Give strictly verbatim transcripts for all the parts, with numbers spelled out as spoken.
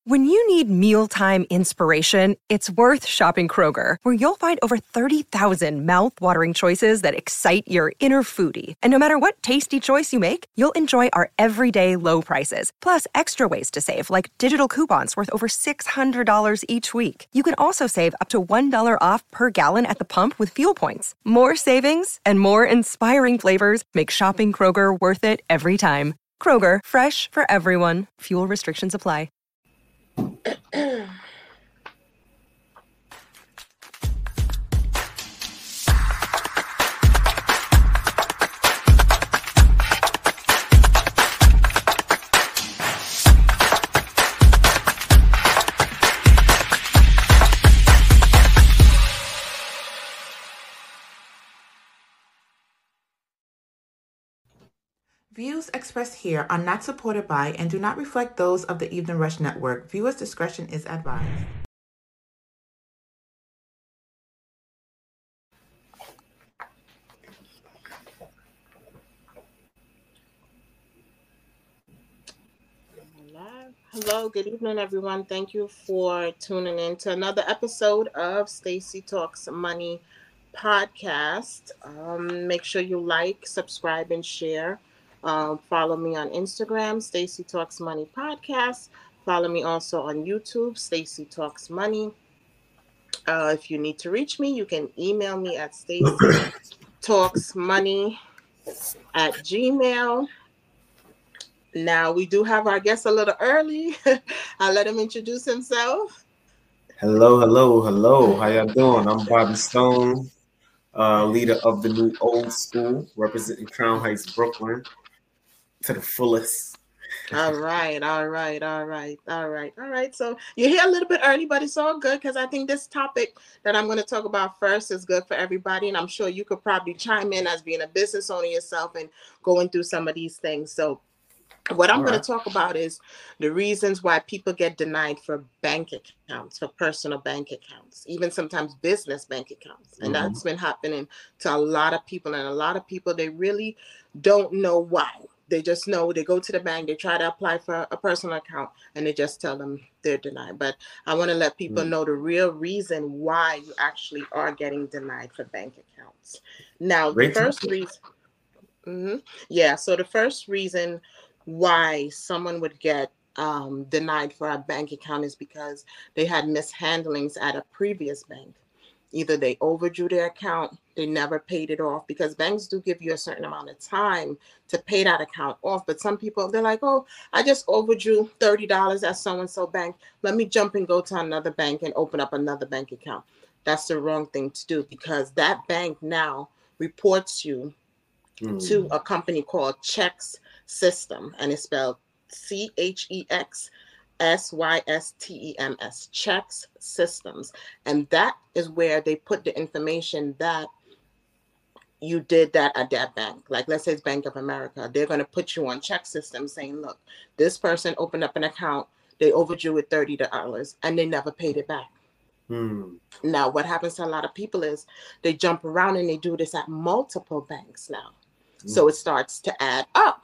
When you need mealtime inspiration, it's worth shopping Kroger, where you'll find over thirty thousand mouth-watering choices that excite your inner foodie. And no matter what tasty choice you make, you'll enjoy our everyday low prices, plus extra ways to save, like digital coupons worth over six hundred dollars each week. You can also save up to one dollar off per gallon at the pump with fuel points. More savings and more inspiring flavors make shopping Kroger worth it every time. Kroger, fresh for everyone. Fuel restrictions apply. Views expressed here are not supported by and do not reflect those of the Evening Rush Network. Viewers' discretion is advised. Hello, good evening, everyone. Thank you for tuning in to another episode of Stacey Talks Money podcast. Um, make sure you like, subscribe, and share. Um, follow me on Instagram, Stacey Talks Money Podcast. Follow me also on YouTube, Stacey Talks Money. Uh, if you need to reach me, you can email me at Stacey Talks Money at Gmail. Now, we do have our guest a little early. I'll let him introduce himself. Hello, hello, hello. How y'all doing? I'm Bobby Stone, uh, leader of the new old school, representing Crown Heights, Brooklyn. To the fullest. all right, all right, all right, all right, all right. So you're here a little bit early, but it's all good because I think this topic that I'm going to talk about first is good for everybody. And I'm sure you could probably chime in as being a business owner yourself and going through some of these things. So what I'm all going right. to talk about is the reasons why people get denied for bank accounts, for personal bank accounts, even sometimes business bank accounts. And mm-hmm. that's been happening to a lot of people. And a lot of people, they really don't know why. They just know they go to the bank, they try to apply for a personal account, and they just tell them they're denied. But I want to let people mm. know the real reason why you actually are getting denied for bank accounts. Now, the Great first reason, mm-hmm, yeah, so the first reason why someone would get um, denied for a bank account is because they had mishandlings at a previous bank. Either they overdrew their account, they never paid it off, because banks do give you a certain amount of time to pay that account off. But some people, they're like, oh, I just overdrew thirty dollars at so-and-so bank. Let me jump and go to another bank and open up another bank account. That's the wrong thing to do, because that bank now reports you mm. to a company called Chex System, and it's spelled C H E X S Y S T E M S, Chex Systems. And that is where they put the information that you did that at that bank. Like, let's say it's Bank of America. They're going to put you on Chex Systems saying, look, this person opened up an account, they overdrew with thirty dollars, and they never paid it back. Hmm. Now, what happens to a lot of people is they jump around and they do this at multiple banks now. Hmm. So it starts to add up.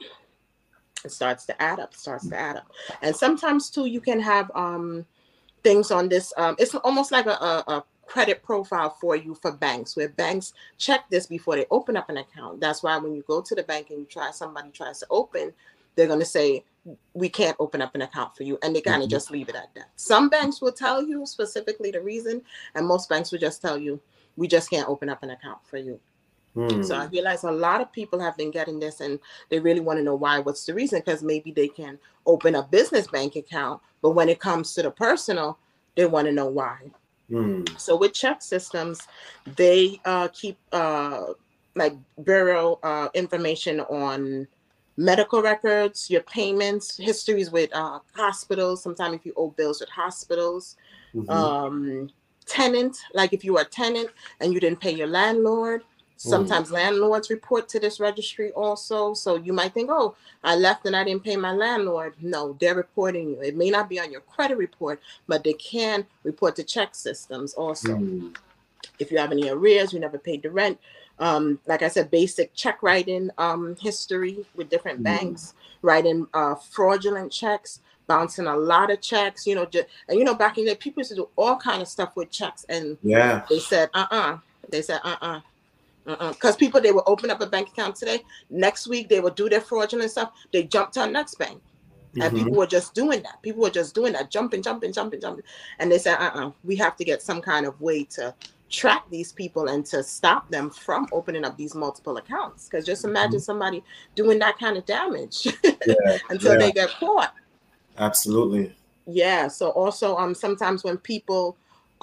It starts to add up, starts to add up. And sometimes, too, you can have um, things on this. Um, it's almost like a, a, a credit profile for you for banks, where banks check this before they open up an account. That's why when you go to the bank and you try, somebody tries to open, they're going to say, we can't open up an account for you. And they kind of mm-hmm. just leave it at that. Some banks will tell you specifically the reason, and most banks will just tell you, we just can't open up an account for you. Hmm. So I realize a lot of people have been getting this, and they really want to know why. What's the reason? Because maybe they can open a business bank account, but when it comes to the personal, they want to know why. Hmm. So with Chex Systems, they uh, keep uh, like bureau uh, information on medical records, your payments, histories with uh, hospitals. Sometimes if you owe bills with hospitals, mm-hmm. um, tenant, like if you are a tenant and you didn't pay your landlord. Sometimes mm. landlords report to this registry also. So you might think, oh, I left and I didn't pay my landlord. No, they're reporting you. It may not be on your credit report, but they can report to Chex Systems also. Mm. If you have any arrears, you never paid the rent. Um, like I said, basic check writing um, history with different mm. banks, writing uh, fraudulent checks, bouncing a lot of checks, you know, just, and you know, back in the day, people used to do all kind of stuff with checks, and yeah, they said, uh-uh, they said, uh-uh, uh-uh, because people, they will open up a bank account today, next week they will do their fraudulent stuff, they jump to our next bank, and mm-hmm. people were just doing that, people were just doing that, jumping, jumping, jumping, jumping, and they said, uh-uh, we have to get some kind of way to track these people and to stop them from opening up these multiple accounts, because just imagine mm-hmm. somebody doing that kind of damage yeah, until yeah. they get caught. Absolutely. Yeah. So also, um, sometimes when people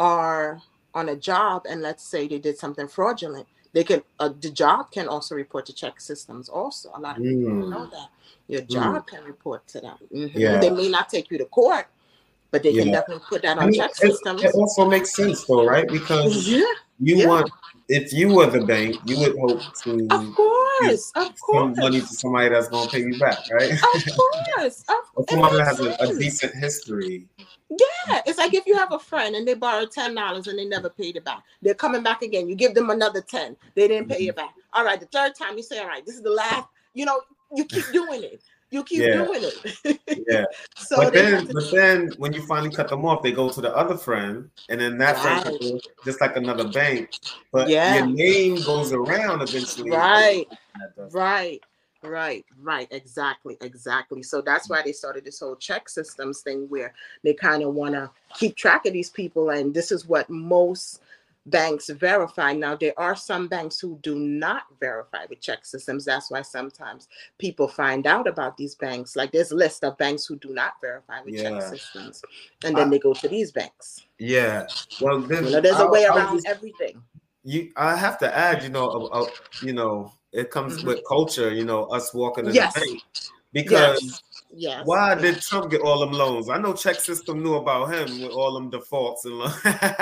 are on a job and let's say they did something fraudulent, they can uh, the job can also report to check systems. Also, a lot of people mm. don't know that your job mm. can report to them. Mm-hmm. Yeah. They may not take you to court, but they can yeah. definitely put that on I mean, check it, systems. It also makes sense, though, right? Because yeah. you yeah. want, if you were the bank, you would hope to of course, give of course. some money to somebody that's going to pay you back, right? Of course, of or somebody that has a, a decent history. Yeah, it's like if you have a friend and they borrowed ten dollars and they never paid it back, they're coming back again. You give them another ten, they didn't pay mm-hmm. it back. All right, the third time you say, all right, this is the last. You know, you keep doing it. You keep yeah. doing it. yeah. So but then, to- but then when you finally cut them off, they go to the other friend, and then that right. friend goes, just like another bank. But yeah. your name goes around eventually. Right. Right. Right. Right. Exactly. Exactly. So that's why they started this whole check systems thing, where they kind of want to keep track of these people, and this is what most banks verify. Now, there are some banks who do not verify with check systems. That's why sometimes people find out about these banks. Like there's a list of banks who do not verify with yeah. check systems, and then I, they go to these banks. Yeah, well, then, you know, there's I'll, a way around just, everything. You, I have to add, you know, uh, uh, you know, it comes mm-hmm. with culture. You know, us walking in yes. the bank because. Yes. Yes. Why did Trump get all them loans? I know check system knew about him with all them defaults and loans.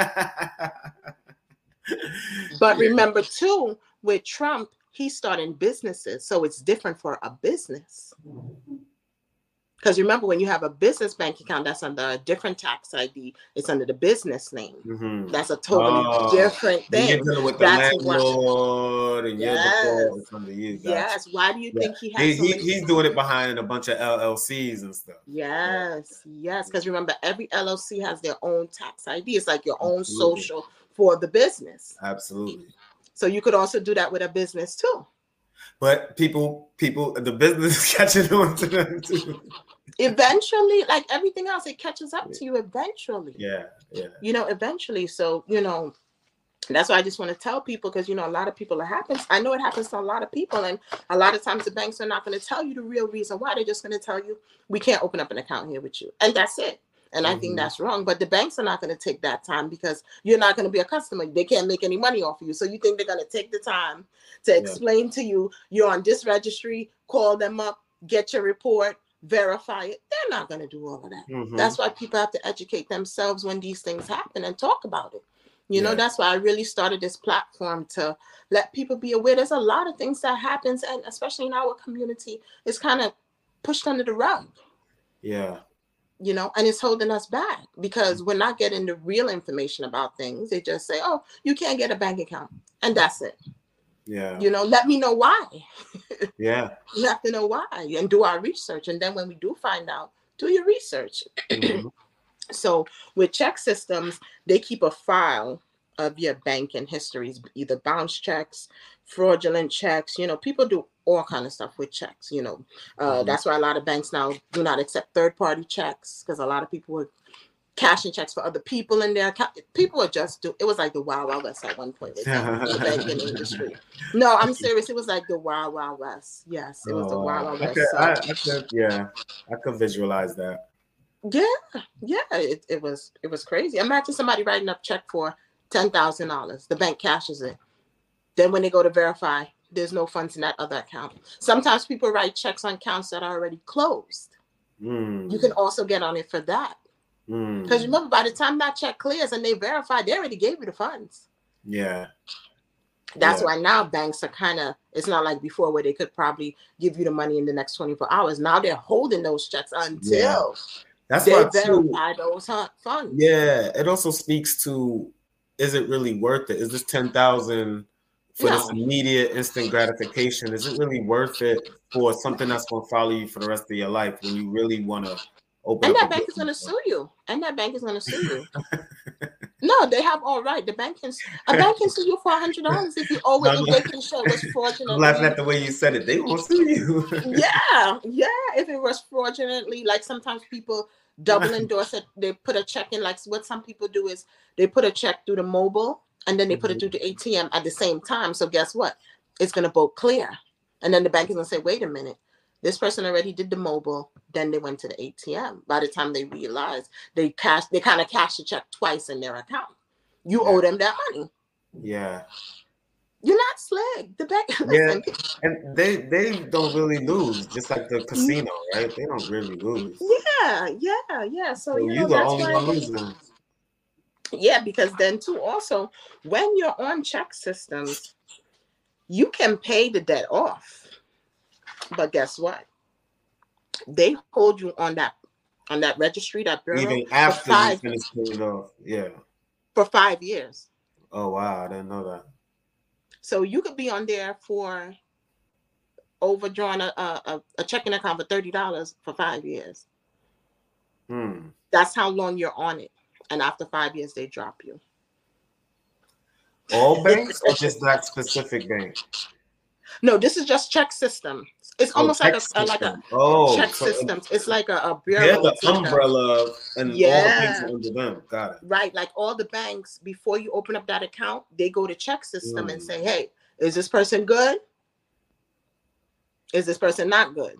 But remember too, with Trump, he's starting businesses, so it's different for a business. Because remember, when you have a business bank account, that's under a different tax I D. It's under the business name. Mm-hmm. That's a totally oh, different thing. You're dealing with the that's landlord what, and your yes, default is under you. Gotcha. Yes. Why do you yeah. think he has? He, so he, many he's doing it behind a bunch of L L Cs and stuff. Yes, yeah. yes. Because remember, every L L C has their own tax I D. It's like your own Absolutely. social for the business. Absolutely. So you could also do that with a business too. But people, people, the business is catching on to them too. Eventually, like everything else, it catches up to you eventually. Yeah, yeah. You know, eventually. So, you know, that's why I just want to tell people, because, you know, a lot of people, it happens. I know it happens to a lot of people. And a lot of times the banks are not going to tell you the real reason why. They're just going to tell you, we can't open up an account here with you. And that's it. And mm-hmm. I think that's wrong. But the banks are not going to take that time, because you're not going to be a customer. They can't make any money off of you. So you think they're going to take the time to explain yeah. to you, you're on this registry, call them up, get your report, verify it. They're not going to do all of that. Mm-hmm. That's why people have to educate themselves when these things happen and talk about it. You yeah. know, that's why I really started this platform, to let people be aware. There's a lot of things that happens, and especially in our community, it's kind of pushed under the rug. Yeah. You know, and it's holding us back because we're not getting the real information about things. They just say, oh, you can't get a bank account, and that's it. Yeah. You know, let me know why. Yeah. You have to know why and do our research. And then when we do find out, do your research. Mm-hmm. So with check systems, they keep a file of your banking histories, either bounce checks, fraudulent checks. You know, people do all kind of stuff with checks, you know. Uh, mm-hmm. That's why a lot of banks now do not accept third-party checks, because a lot of people were cashing checks for other people in their account. People were just do. It was like the Wild Wild West at one point in the banking industry. No, I'm serious. It was like the Wild Wild West. Yes, it was oh, the Wild Wild West. I could, so. I, I could, yeah, I could visualize that. Yeah, yeah, it, it was it was crazy. Imagine somebody writing up a check for ten thousand dollars. The bank cashes it. Then when they go to verify, there's no funds in that other account. Sometimes people write checks on accounts that are already closed. Mm. You can also get on it for that. Because mm. remember, by the time that check clears and they verify, they already gave you the funds. Yeah. That's yeah. why now banks are kind of, it's not like before where they could probably give you the money in the next twenty-four hours. Now they're holding those checks until yeah. That's they why verify too, those funds. Yeah. It also speaks to, is it really worth it? Is this ten thousand for no. this immediate instant gratification? Is it really worth it for something that's going to follow you for the rest of your life when you really want to open And up that a bank is going to business. sue you. And that bank is going to sue you. No, they have all right. The bank can a bank can sue you for a hundred dollars if you owe it. No, If no. they can show it was I'm laughing fraudulently. at the way you said it. They gonna sue you. Yeah, yeah. If it was fraudulently, like sometimes people double endorse it. They put a check in. Like what some people do is they put a check through the mobile and then they put it through the A T M at the same time. So guess what? It's gonna both clear, and then the bank is gonna say, "Wait a minute, this person already did the mobile." Then they went to the A T M. By the time they realized they cashed, they kind of cashed the check twice in their account. You Yeah. owe them that money. Yeah. You're not slick. The bank. Yeah, Listen, and they they don't really lose, just like the casino, right? They don't really lose. yeah, yeah, yeah. So, So you you know, the that's only why one they, losing. yeah, because then too also when you're on check systems, you can pay the debt off. But guess what? They hold you on that on that registry, that bureau, Even for after you five finish paying it off. Yeah. for five years. Oh wow, I didn't know that. So you could be on there for overdrawn a a, a checking account for thirty dollars for five years. Hmm. That's how long you're on it. And after five years, they drop you. All banks or just that specific bank? No, this is just check system. It's Oh, almost like check a, a like a system. Oh, check so systems. It's like a, a bureau. they're the It's like a- umbrella, and all the banks Yeah. are under them. Got it. right, like all the banks, before you open up that account, they go to check system and Mm. say, "Hey, is this person good? Is this person not good?"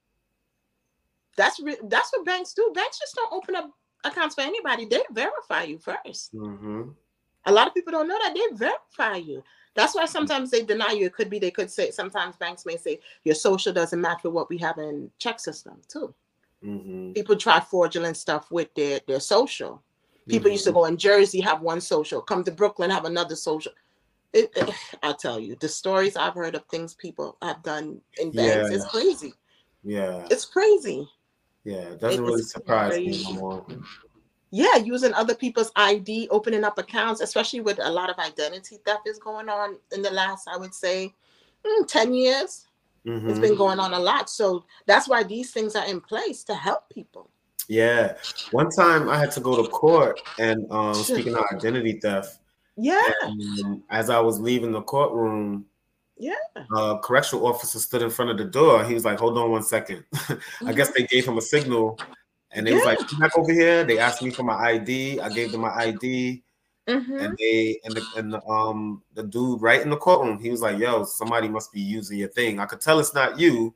That's re- that's what banks do. Banks just don't open up accounts for anybody. They verify you first. Mm-hmm. A lot of people don't know that. They verify you. That's why sometimes they deny you. It could be they could say, sometimes banks may say your social doesn't match with what we have in check system too. Mm-hmm. People try fraudulent stuff with their, their social. People Mhm. used to go in Jersey, have one social, come to Brooklyn, have another social. It, it, I'll tell you, the stories I've heard of things people have done in banks, Yeah. it's crazy. Yeah. It's crazy. Yeah. It doesn't It really is surprise me crazy. no more. Yeah, using other people's I D, opening up accounts, especially with a lot of identity theft is going on in the last, I would say, mm, ten years. Mhm. It's been going on a lot. So that's why these things are in place to help people. Yeah. One time I had to go to court, and um, speaking of identity theft, Yeah, and as I was leaving the courtroom, yeah. a correctional officer stood in front of the door. He was like, "Hold on one second." I guess they gave him a signal, and they was like, "Come back over here." They asked me for my I D. I gave them my I D, Mm-hmm. and they and the and the um the dude right in the courtroom, he was like, "Yo, somebody must be using your thing." I could tell it's not you.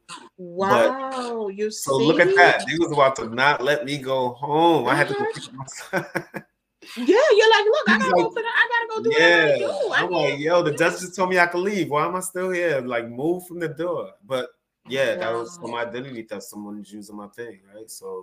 Wow, you So see? look at that. They was about to not let me go home. I had to go Mhm. pick up my son. Yeah, you're like, look, I He's gotta like, go for the, I gotta go do what I Yeah, gotta do. I I'm like, can't- yo, the judge just told me I could leave. Why am I still here? Like, move from the door. But yeah, that was some Wow. identity theft. Someone's using my thing, right? So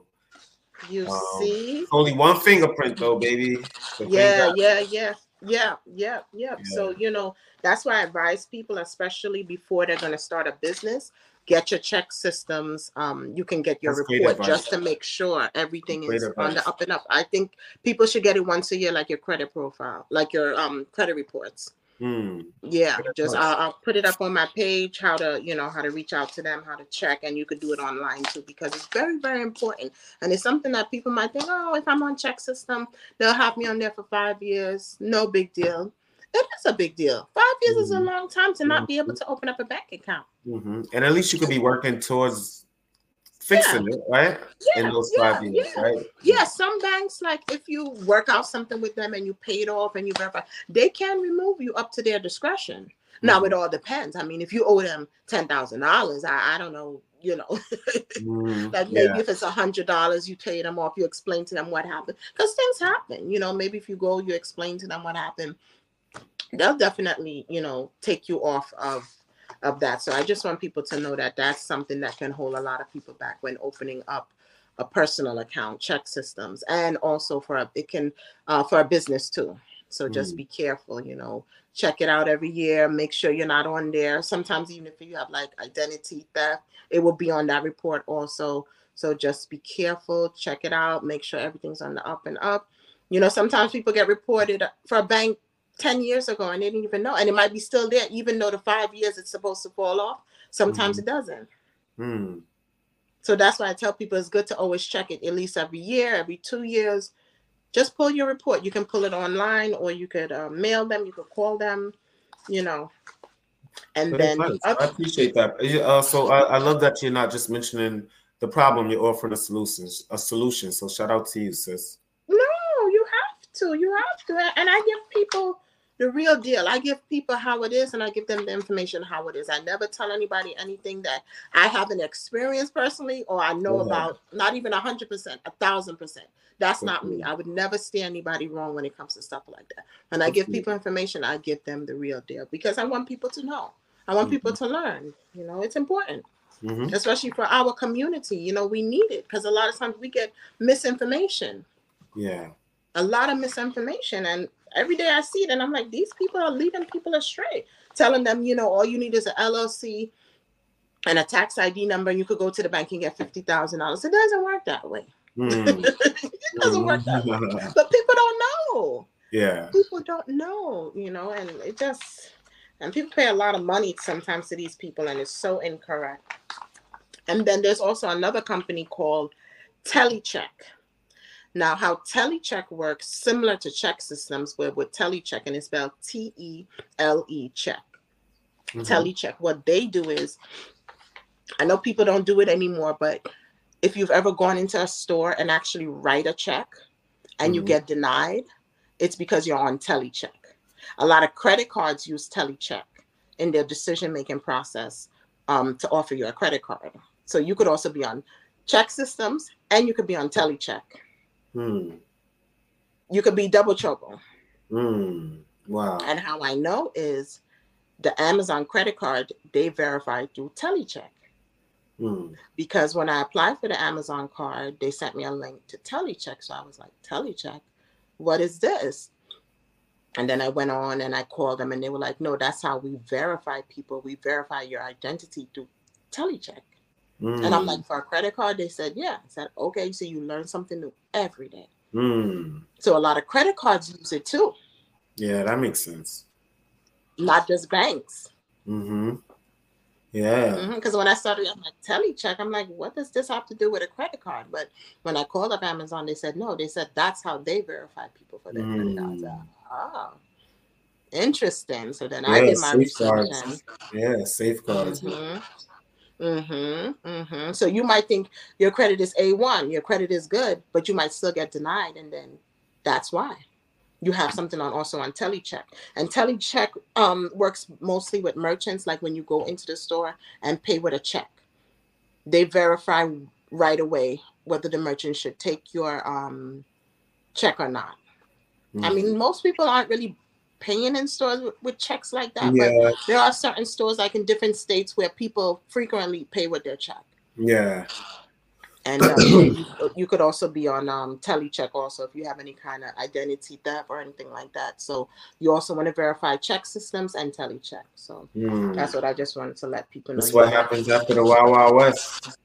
You um, see? it's only one fingerprint though, baby. So thank Yeah, God. yeah, yeah, yeah, yeah, yeah. Yeah. So, you know, that's why I advise people, especially before they're gonna start a business, get your check systems. Um, you can get your That's great report advice. just to make sure everything Great is on advice. the up and up. I think people should get it once a year, like your credit profile, like your um credit reports. Hmm. Yeah, Great just advice. I'll, I'll put it up on my page, how to, you know, how to reach out to them, how to check, and you could do it online too, because it's very, very important. And it's something that people might think, oh, if I'm on check system, they'll have me on there for five years. No big deal. It is a big deal. Five years is a Mhm. long time to not be able to open up a bank account. hmm And at least you could be working towards fixing it, right? In Yeah, those yeah, five years, yeah. right? Yeah, some banks, like if you work out something with them and you pay it off and you verify, they can remove you up to their discretion. Now, Mhm. it all depends. I mean, if you owe them ten thousand dollars, I, I don't know, you know, Mhm. like maybe Yeah. if it's one hundred dollars, you pay them off, you explain to them what happened. Because things happen, you know, maybe if you go, you explain to them what happened, they'll definitely, you know, take you off of of that. So I just want people to know that that's something that can hold a lot of people back when opening up a personal account, check systems, and also for a, it can uh, for a business too. So just Mm. be careful, you know, check it out every year. Make sure you're not on there. Sometimes even if you have like identity theft, it will be on that report also. So just be careful, check it out, make sure everything's on the up and up. You know, sometimes people get reported for a bank ten years ago and they didn't even know, and it might be still there even though the five years it's supposed to fall off. Sometimes Mhm. it doesn't. Hmm. So that's why I tell people it's good to always check it at least every year, every two years. Just pull your report. You can pull it online, or you could uh, mail them. You could call them, you know. And Very then nice. the other, I appreciate that. Uh, so I, I love that you're not just mentioning the problem, you're offering a solution. A solution. So shout out to you, sis. no, you have to. You have to. And I give people the real deal. I give people how it is, and I give them the information how it is. I never tell anybody anything that I haven't experienced personally or I know Yeah. about, not even a hundred percent, a thousand percent. That's not Okay. me. I would never steer anybody wrong when it comes to stuff like that. When I Okay. give people information, I give them the real deal because I want people to know. I want Mhm. people to learn. You know, it's important, Mhm. especially for our community. You know, we need it because a lot of times we get misinformation. Yeah. A lot of misinformation, and every day I see it and I'm like, these people are leading people astray, telling them, you know, all you need is an L L C and a tax I D number and you could go to the bank and get fifty thousand dollars. It doesn't work that way. Mm. It doesn't work that way. But people don't know. Yeah. People don't know, you know, and it just, and people pay a lot of money sometimes to these people and it's so incorrect. And then there's also another company called Telecheck. Now, how Telecheck works, similar to check systems, where with Telecheck, and it's spelled T E L E check. Mhm. Telecheck, what they do is, I know people don't do it anymore, but if you've ever gone into a store and actually write a check and you Mhm. get denied, it's because you're on Telecheck. A lot of credit cards use Telecheck in their decision-making process um, to offer you a credit card. So you could also be on check systems and you could be on Telecheck. Mm. You could be double trouble. Mm. Wow. And how I know is the Amazon credit card, they verify through Telecheck. Mm. Because when I applied for the Amazon card, they sent me a link to Telecheck. So I was like, Telecheck, what is this? And then I went on and I called them and they were like, no, that's how we verify people. We verify your identity through Telecheck. Mm. And I'm like, for a credit card? They said, yeah. I said, okay, so you learn something new every day. Mm. So a lot of credit cards use it too, Yeah, that makes sense. not just banks. Mm-hmm. Yeah. Because when I started, I'm like, Telecheck, I'm like, what does this have to do with a credit card? But when I called up Amazon, they said, no, they said that's how they verify people for their credit cards. Mm. Oh, interesting. So then I Yeah, did my research. safeguards. And, Yeah, safeguards. mm-hmm, mm-hmm, mm-hmm. So you might think your credit is A one, your credit is good, but you might still get denied. And then that's why. You have something on also on Telecheck. And Telecheck um, works mostly with merchants, like when you go into the store and pay with a check. They verify right away whether the merchant should take your um, check or not. Mm. I mean, most people aren't really paying in stores with, with checks like that, Yeah. but there are certain stores like in different states where people frequently pay with their check. Yeah. And um, you, you could also be on um, Telecheck also if you have any kind of identity theft or anything like that. So you also want to verify check systems and Telecheck. So Mm. that's what I just wanted to let people know. That's what happens after the Wild Wild West.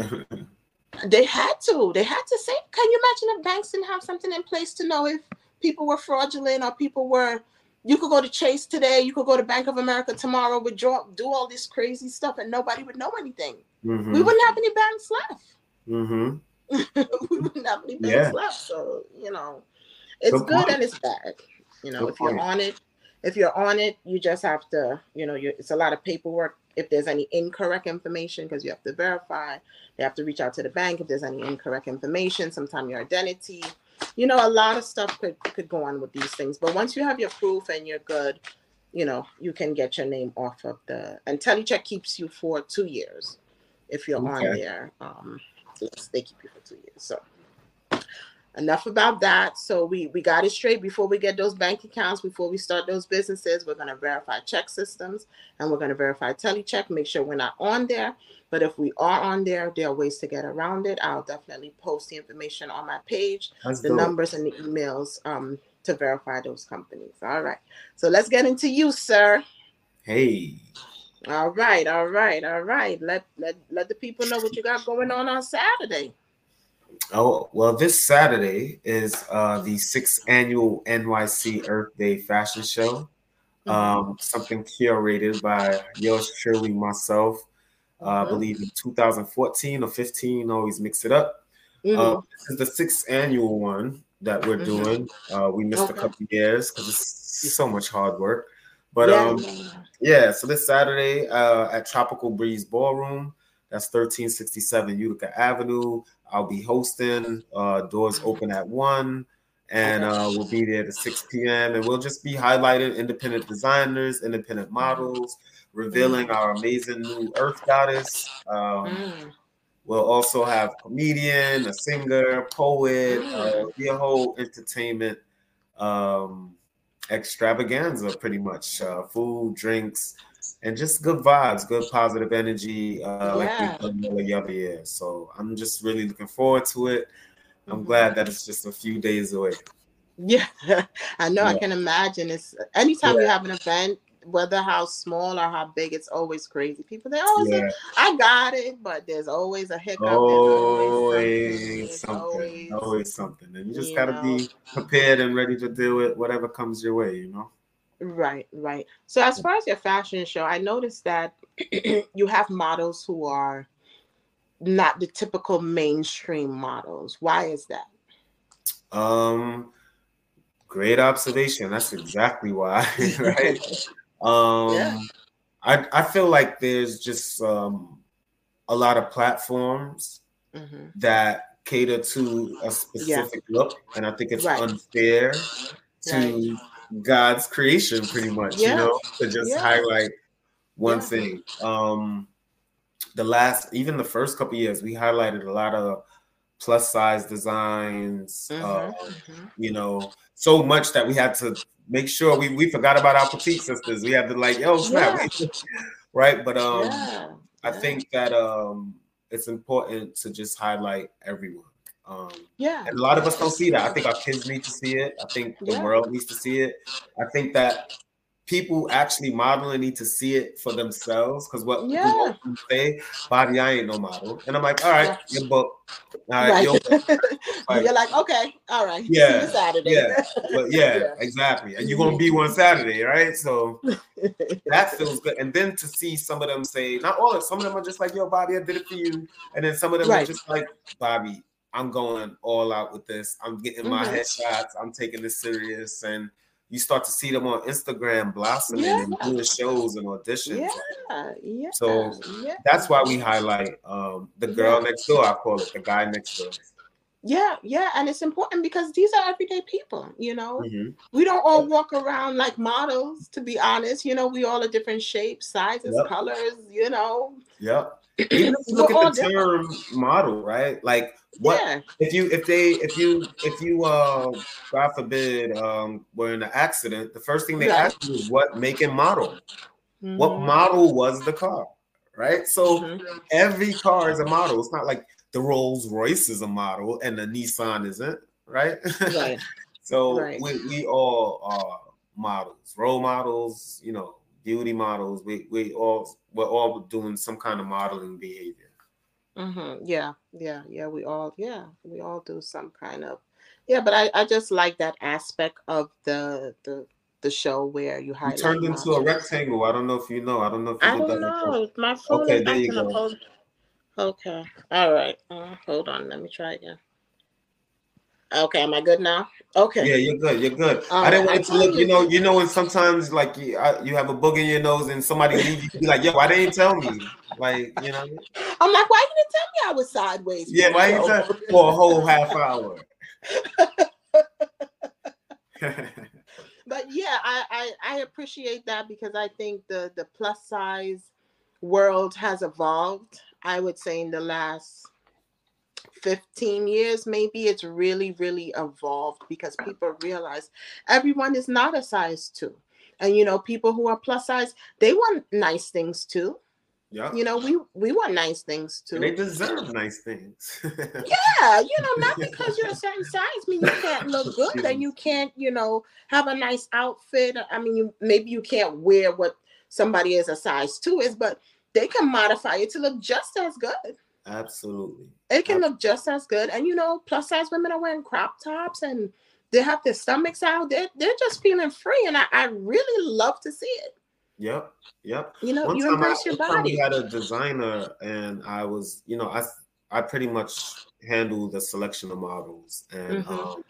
They had to. They had to say, can you imagine if banks didn't have something in place to know if people were fraudulent or people were, you could go to Chase today, you could go to Bank of America tomorrow, withdraw, do all this crazy stuff and nobody would know anything. Mm-hmm. We wouldn't have any banks left. Mm-hmm. We wouldn't have any banks Yeah. left. So, you know, it's Good good point. and it's bad. You know, Good if you're point. on it, if you're on it, you just have to, you know, you it's a lot of paperwork. If there's any incorrect information, because you have to verify, they have to reach out to the bank if there's any incorrect information, sometimes your identity, you know, a lot of stuff could, could go on with these things. But once you have your proof and you're good, you know, you can get your name off of the, and Telecheck keeps you for two years if you're on Okay. there. Um, yes, they keep you for two years. So enough about that. So we, we got it straight before we get those bank accounts, before we start those businesses. We're going to verify check systems and we're going to verify Telecheck, make sure we're not on there. But if we are on there, there are ways to get around it. I'll definitely post the information on my page, That's the dope. numbers and the emails um, to verify those companies. All right. So let's get into you, sir. Hey. All right. All right. All right. Let, let, let the people know what you got going on on Saturday. Oh, well, this Saturday is uh, the sixth annual N Y C Earth Day fashion show. Um, something curated by yours truly, myself. uh, I believe in two thousand fourteen or fifteen, always mix it up. Mm-hmm. Uh, this is the sixth annual one that we're Mm-hmm. doing. Uh, we missed Okay. a couple of years because it's so much hard work. But Yeah, um, yeah, yeah. yeah, so this Saturday uh, at Tropical Breeze Ballroom, that's thirteen sixty-seven Utica Avenue. I'll be hosting. Uh, doors open at one, and Okay. uh, we'll be there at six p.m. And we'll just be highlighting independent designers, independent models, revealing Mm. our amazing new Earth Goddess. Um, Mm. We'll also have a comedian, a singer, poet, uh, Mm. be a whole entertainment um, extravaganza, pretty much. Uh, food, drinks, and just good vibes, good positive energy, uh, like Yeah. we've done all the other years. So I'm just really looking forward to it. I'm Mhm. glad that it's just a few days away. Yeah, I know. I Yeah. can imagine. It's anytime you Yeah. have an event, whether how small or how big, it's always crazy. People they always say, Yeah. "I got it," but there's always a hiccup. There's always something. Always There's something. always, Always something. And you just you got to know. be prepared and ready to deal with whatever comes your way, you know? Right, right. So as far as your fashion show, I noticed that you have models who are not the typical mainstream models. Why is that? Um, great observation. That's exactly why, right? Um, Yeah. I I feel like there's just um a lot of platforms hmm that cater to a specific look, and I think it's Right. unfair to Right. God's creation, pretty much, you Yeah. know, to just Yeah. highlight one Yeah. thing. Um, the last, even the first couple of years, we highlighted a lot of plus size designs, uh, Mm-hmm. you know, so much that we had to make sure we, we forgot about our petite sisters. We had to like, yo, snap, Yeah. we- right? But um, Yeah. I Yeah. think that um, it's important to just highlight everyone. Um, Yeah. and a lot of us don't see that. I think our kids need to see it. I think the Yeah. world needs to see it. I think that people actually modeling need to see it for themselves, because what Yeah. people often say, Bobby, I ain't no model. And I'm like, all right, Yeah. your book. All right, Right. your book. Like, You're like, okay, all right. See yeah, you Saturday. yeah, but yeah, Yeah. exactly. And you're gonna be one Saturday, right? So that feels good. And then to see some of them say, not all of some of them are just like, yo, Bobby, I did it for you. And then some of them are Right. just like, Bobby, I'm going all out with this. I'm getting my Mhm. headshots. I'm taking this serious. And you start to see them on Instagram blossoming Yeah. and doing shows and auditions. Yeah. Yeah. So yeah. that's why we highlight um, the girl Yeah. next door. I call it the guy next door. Yeah, yeah, and it's important because these are everyday people, you know. Mhm. We don't all walk around like models, to be honest. You know, we all are different shapes, sizes, Yep. colors, you know. Yep. Even if you look We're all at the term model, right? Like what Yeah. if you if they if you if you uh God forbid um were in an accident, the first thing they Right. ask you is what make and model. What Mhm. model was the car? Right? So Mhm. every car is a model. It's not like the Rolls Royce is a model and the Nissan isn't, right? Right. So Right. we, we all are models, role models, you know, beauty models. We we all we're all doing some kind of modeling behavior. Mm-hmm. Yeah, yeah, yeah. We all, yeah, we all do some kind of, yeah. But I, I just like that aspect of the the the show where you You highlight turned into a models. rectangle. I don't know if you know. I don't know if you I did don't that before. know. My phone Okay, is there you acting up. go. Hold. Okay. All right. Uh, hold on. Let me try again. Okay. Am I good now? Okay. Yeah, you're good. You're good. All I didn't right. want I it to tell look, you you. know, you know, when sometimes like you, I, you have a book in your nose and somebody leaves, you be like, yo, why they didn't tell me? Like, you know, I'm like, why you didn't tell me I was sideways? yeah, why you tell for a whole half hour? But yeah, I, I I appreciate that because I think the the plus size world has evolved. I would say in the last fifteen years, maybe it's really, really evolved because people realize everyone is not a size two. And, you know, people who are plus size, they want nice things too. Yeah. You know, we, we want nice things And they too. deserve nice things. Yeah, you know, not because you're a certain size mean you can't look good and you can't, you know, have a nice outfit. I mean, you maybe you can't wear what somebody is a size two is, but they can modify it to look just as good. Absolutely. It can look just as good. And, you know, plus size women are wearing crop tops and they have their stomachs out. They're, they're just feeling free. And I, I really love to see it. Yep. Yep. You know, One you time, I, embrace your one time we body. had a designer, and I was, you know, I I pretty much handled the selection of models, and Mm-hmm. um,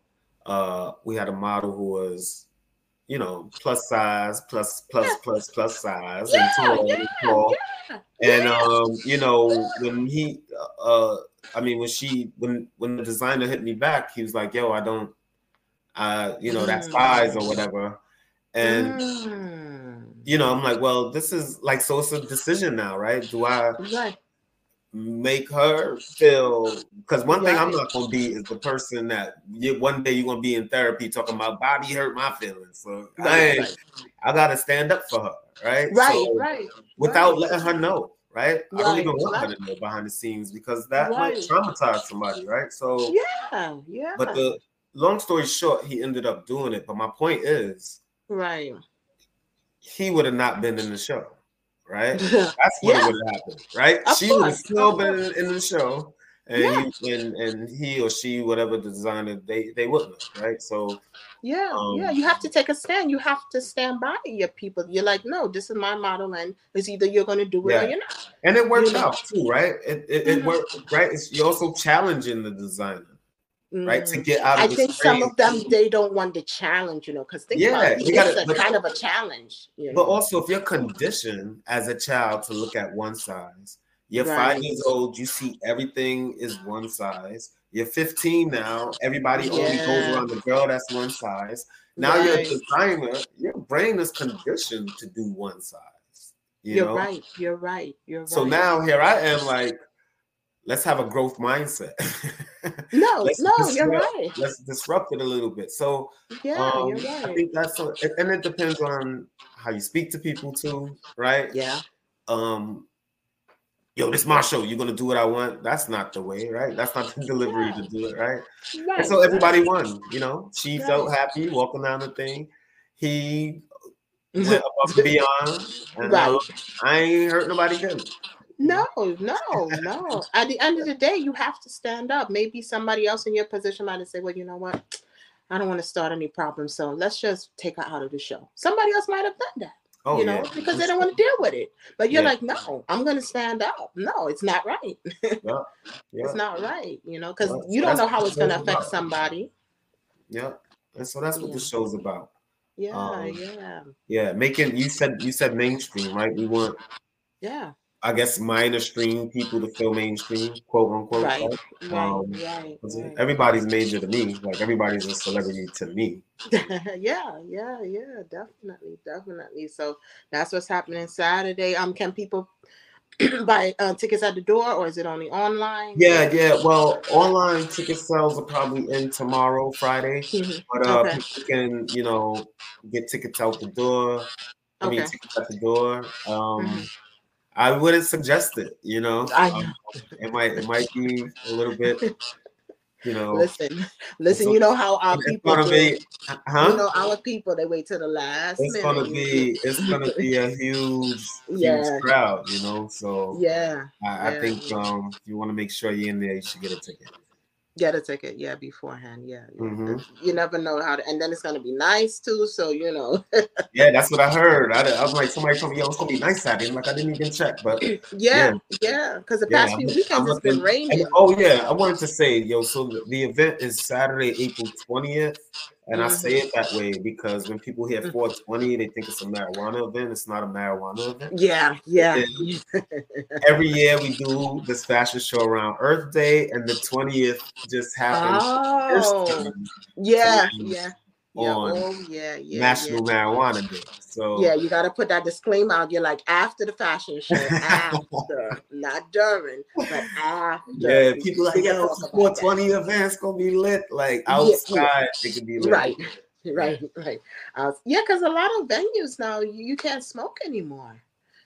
uh, we had a model who was, you know, plus size, plus plus Yeah. plus plus size, and Yeah, tall, and yeah, tall. yeah, And yeah. um, you know, when he, uh, I mean, when she, when when the designer hit me back, he was like, "Yo, I don't, uh, you know, that size or Mm. whatever." And Mm. you know, I'm like, well, this is like, so it's a decision now, right? Do I Right. make her feel? Because one thing I'm Right. not gonna be is the person that you, one day you're gonna be in therapy talking about Bobby hurt my feelings. So I Right. ain't, Right. I gotta stand up for her, right? Right. So Right. without Right. letting her know, right? I don't Right. even want her Right. to know behind the scenes, because that might Right. traumatize somebody, right? So, Yeah. Yeah. but the long story short, he ended up doing it. But my point is, Right. he would have not been in the show, right? Yeah. That's what it would have happened, right? Of She would have course. still Of been course. in, in the show, and Yeah. he and, and he or she, whatever the designer, they they wouldn't have, right? So, Yeah. um, Yeah. You have to take a stand. You have to stand by your people. You're like, no, this is my model, and it's either you're going to do it yeah, or you're not. and it worked You know? out too, right? It it, it Mhm. worked, right? It's, you're also challenging the designer, right, to Mm. get out I of the think some frame. of them, they don't want the challenge, you know, because think about Yeah, it, you it's gotta, a but, kind of a challenge, you but know. also if you're conditioned as a child to look at one size, you're five Right. years old, you see everything is one size. You're fifteen now, everybody only goes Yeah. around the girl that's one size. Now you're a Right. designer, your brain is conditioned to do one size, you You're know? right. You're right. You're So right. now here I am, like, let's have a growth mindset. No, let's no, you're disrupt, right. let's disrupt it a little bit. So Yeah, um, you're I right. think that's a, and it depends on how you speak to people too, right? Yeah. Um, yo, this is my show. You're gonna do what I want. That's not the way, right? That's not the delivery Yeah. to do it, right? Right. And so everybody Right. won. You know, she Right. felt happy walking down the thing. He went above and beyond, and Right. um, I ain't hurt nobody good. No, no, no. At the end of the day, you have to stand up. Maybe somebody else in your position might have said, well, you know what? I don't want to start any problems, so let's just take her out of the show. Somebody else might have done that. Oh You know, yeah, because for they don't sure. want to deal with it. But you're Yeah. like, no, I'm going to stand up. No, it's not right. Yeah, yeah. It's not right, you know, because Yeah. you So don't that's know what how the it's going to show's affect about. somebody. Yeah, and so that's what Yeah. the show's about. Yeah, Um, yeah, Yeah, making, you said you said mainstream, right? We want, yeah. I guess, minor stream people to feel mainstream, quote unquote. Right, Right? right, Um, right, 'cause right. everybody's major to me. Like everybody's a celebrity to me. yeah, yeah, yeah, definitely, definitely. So that's what's happening Saturday. Um, can people buy uh, tickets at the door, or is it only online? Yeah, yeah. Well, online ticket sales are probably in tomorrow, Friday, Mhm. but uh, Okay, people can, you know, get tickets out the door. I mean, okay. tickets at the door. Um, Mhm. I wouldn't suggest it. You know, I um, know. it might it might be a little bit, you know. Listen, listen. So You know how our it's people gonna do. be, huh? You know our people. They wait till the last It's minute. gonna be it's gonna be a huge, huge yeah, crowd, you know. So yeah, I, I yeah, think yeah. um if you want to make sure you're in there, you should get a ticket. Get a ticket, yeah, beforehand, yeah, yeah. Mhm. You never know how to, and then it's gonna be nice too. So you know, Yeah, that's what I heard. I, I was like, somebody told me, yo, it's gonna be nice Saturday. I'm like, I didn't even check, but yeah, yeah, yeah. Because the yeah. past I'm, few I'm weekends it's been looking. And raining. oh yeah, I wanted to say, yo, so the, the event is Saturday, April twentieth. And I say Mhm. it that way because when people hear four twenty, they think it's a marijuana event. It's not a marijuana event. Yeah, yeah. And every year we do this fashion show around Earth Day, and the twentieth just happened first Oh, time yeah, to land yeah, yeah. on Oh, yeah, yeah, National yeah. Marijuana Day. So Yeah, you got to put that disclaimer out. You're like, after the fashion show, after, not during, but after. yeah, people like, We can yo, talk about four that. twenty event's gonna be lit. Like Yeah, outside, it could be lit. Right, right, right. Uh, yeah, because a lot of venues now you, you can't smoke anymore.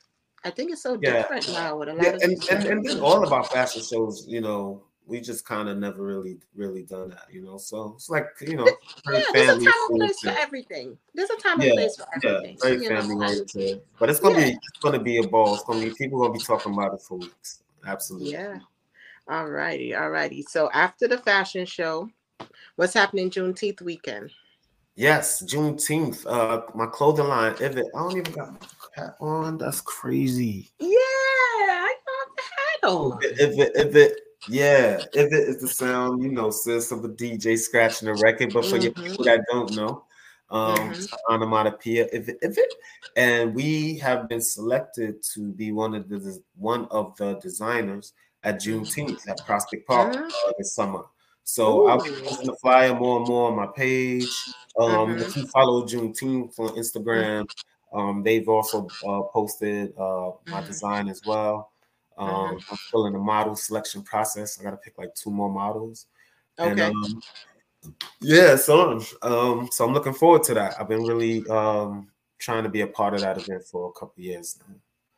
I think it's so Yeah. different now with a lot Yeah, of and, these and, and then venues. all of our fashion shows, you know, we just kind of never really, really done that, you know. So it's like, you know, very Yeah, there's a family time and place for oriented. everything. There's a time and Yeah, place for yeah, everything. very You know, family and oriented. But it's gonna yeah, be it's gonna be a ball. It's gonna be people gonna be talking about it for weeks. Absolutely. yeah. All righty, all righty. So after the fashion show, what's happening Juneteenth weekend? Yes, Juneteenth. Uh, my clothing line. If it, I don't even got my hat on. That's crazy. Yeah, I got the hat on. If it, if it, yeah, if it is the sound, you know, sis, of a D J scratching a record. But for mm-hmm. your people that don't know, um, mm-hmm. it's onomatopoeia. If it, if it, and we have been selected to be one of the one of the designers at Juneteenth at Prospect Park mm-hmm. uh, this summer. So Ooh. I'll be posting the flyer more and more on my page. Um, mm-hmm. If you follow Juneteenth on Instagram, um, they've also uh, posted uh, my mm-hmm. design as well. Um, mm-hmm. I'm still in the model selection process. I got to pick like two more models. Okay. And, um, yeah, so um, so I'm looking forward to that. I've been really um, trying to be a part of that event for a couple of years now.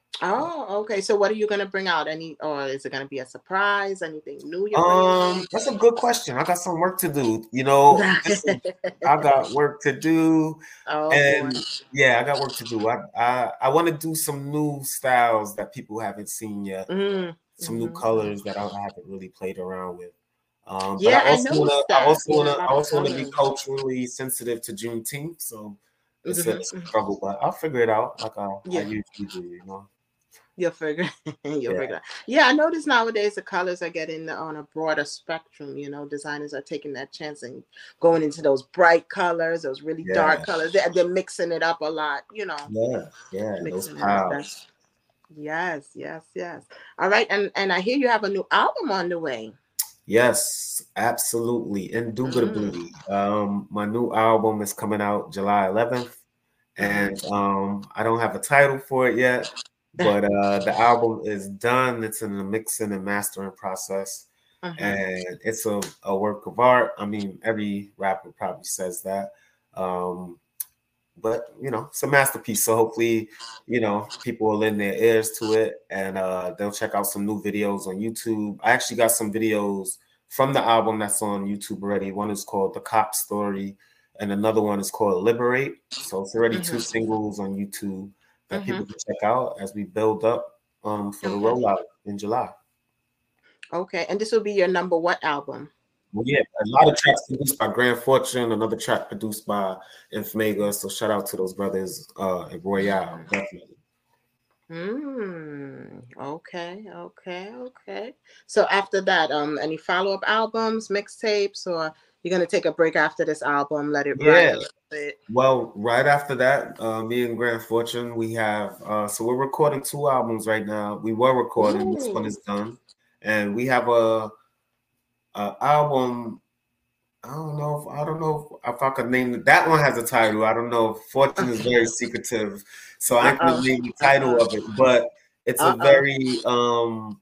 Oh, okay. So what are you going to bring out? Any, or is it going to be a surprise? Anything new? You're um, that's a good question. I got some work to do. You know, is, I got work to do, oh, and boy. yeah, I got work to do. I I, I want to do some new styles that people haven't seen yet. Mm-hmm. Some new colors that I haven't really played around with. Um, yeah, but I also I, wanna, I also want to, yeah, I also want to be culturally sensitive to Juneteenth. So it's, mm-hmm. a, it's a struggle, but I'll figure it out like I, yeah. I usually do. You know. You'll figure, you'll yeah. figure. Yeah, I notice nowadays the colors are getting on a broader spectrum. You know, designers are taking that chance and going into those bright colors, those really yeah. dark colors. They're, they're mixing it up a lot. You know. Yeah, yeah, those powers. Yes, yes, yes. All right, and and I hear you have a new album on the way. Yes, absolutely, indubitably. Mm. Um, my new album is coming out July eleventh, and um, I don't have a title for it yet. But uh, the album is done. It's in the mixing and mastering process. Uh-huh. And it's a, a work of art. I mean, every rapper probably says that. Um, but, you know, it's a masterpiece. So hopefully, you know, people will lend their ears to it. And uh, they'll check out some new videos on YouTube. I actually got some videos from the album that's on YouTube already. One is called The Cop Story. And another one is called Liberate. So it's already uh-huh. two singles on YouTube that mm-hmm. people can check out as we build up um, for okay. the rollout in July. Okay, and this will be your number what album? Well, yeah, a lot of tracks produced by Grand Fortune, another track produced by Infmega. So shout out to those brothers uh, at Royale, definitely. Mm, okay, okay, okay. So after that, um, any follow-up albums, mixtapes, or you're gonna take a break after this album, let it yeah. ride a little bit? Well, right after that, uh, me and Grand Fortune, we have uh, so we're recording two albums right now. We were recording, Ooh. This one is done, and we have a, a album. I don't know if I don't know if, if I could name it. That one has a title. I don't know. Fortune is very secretive, so I can name the title of it. But it's Uh-oh. a very um,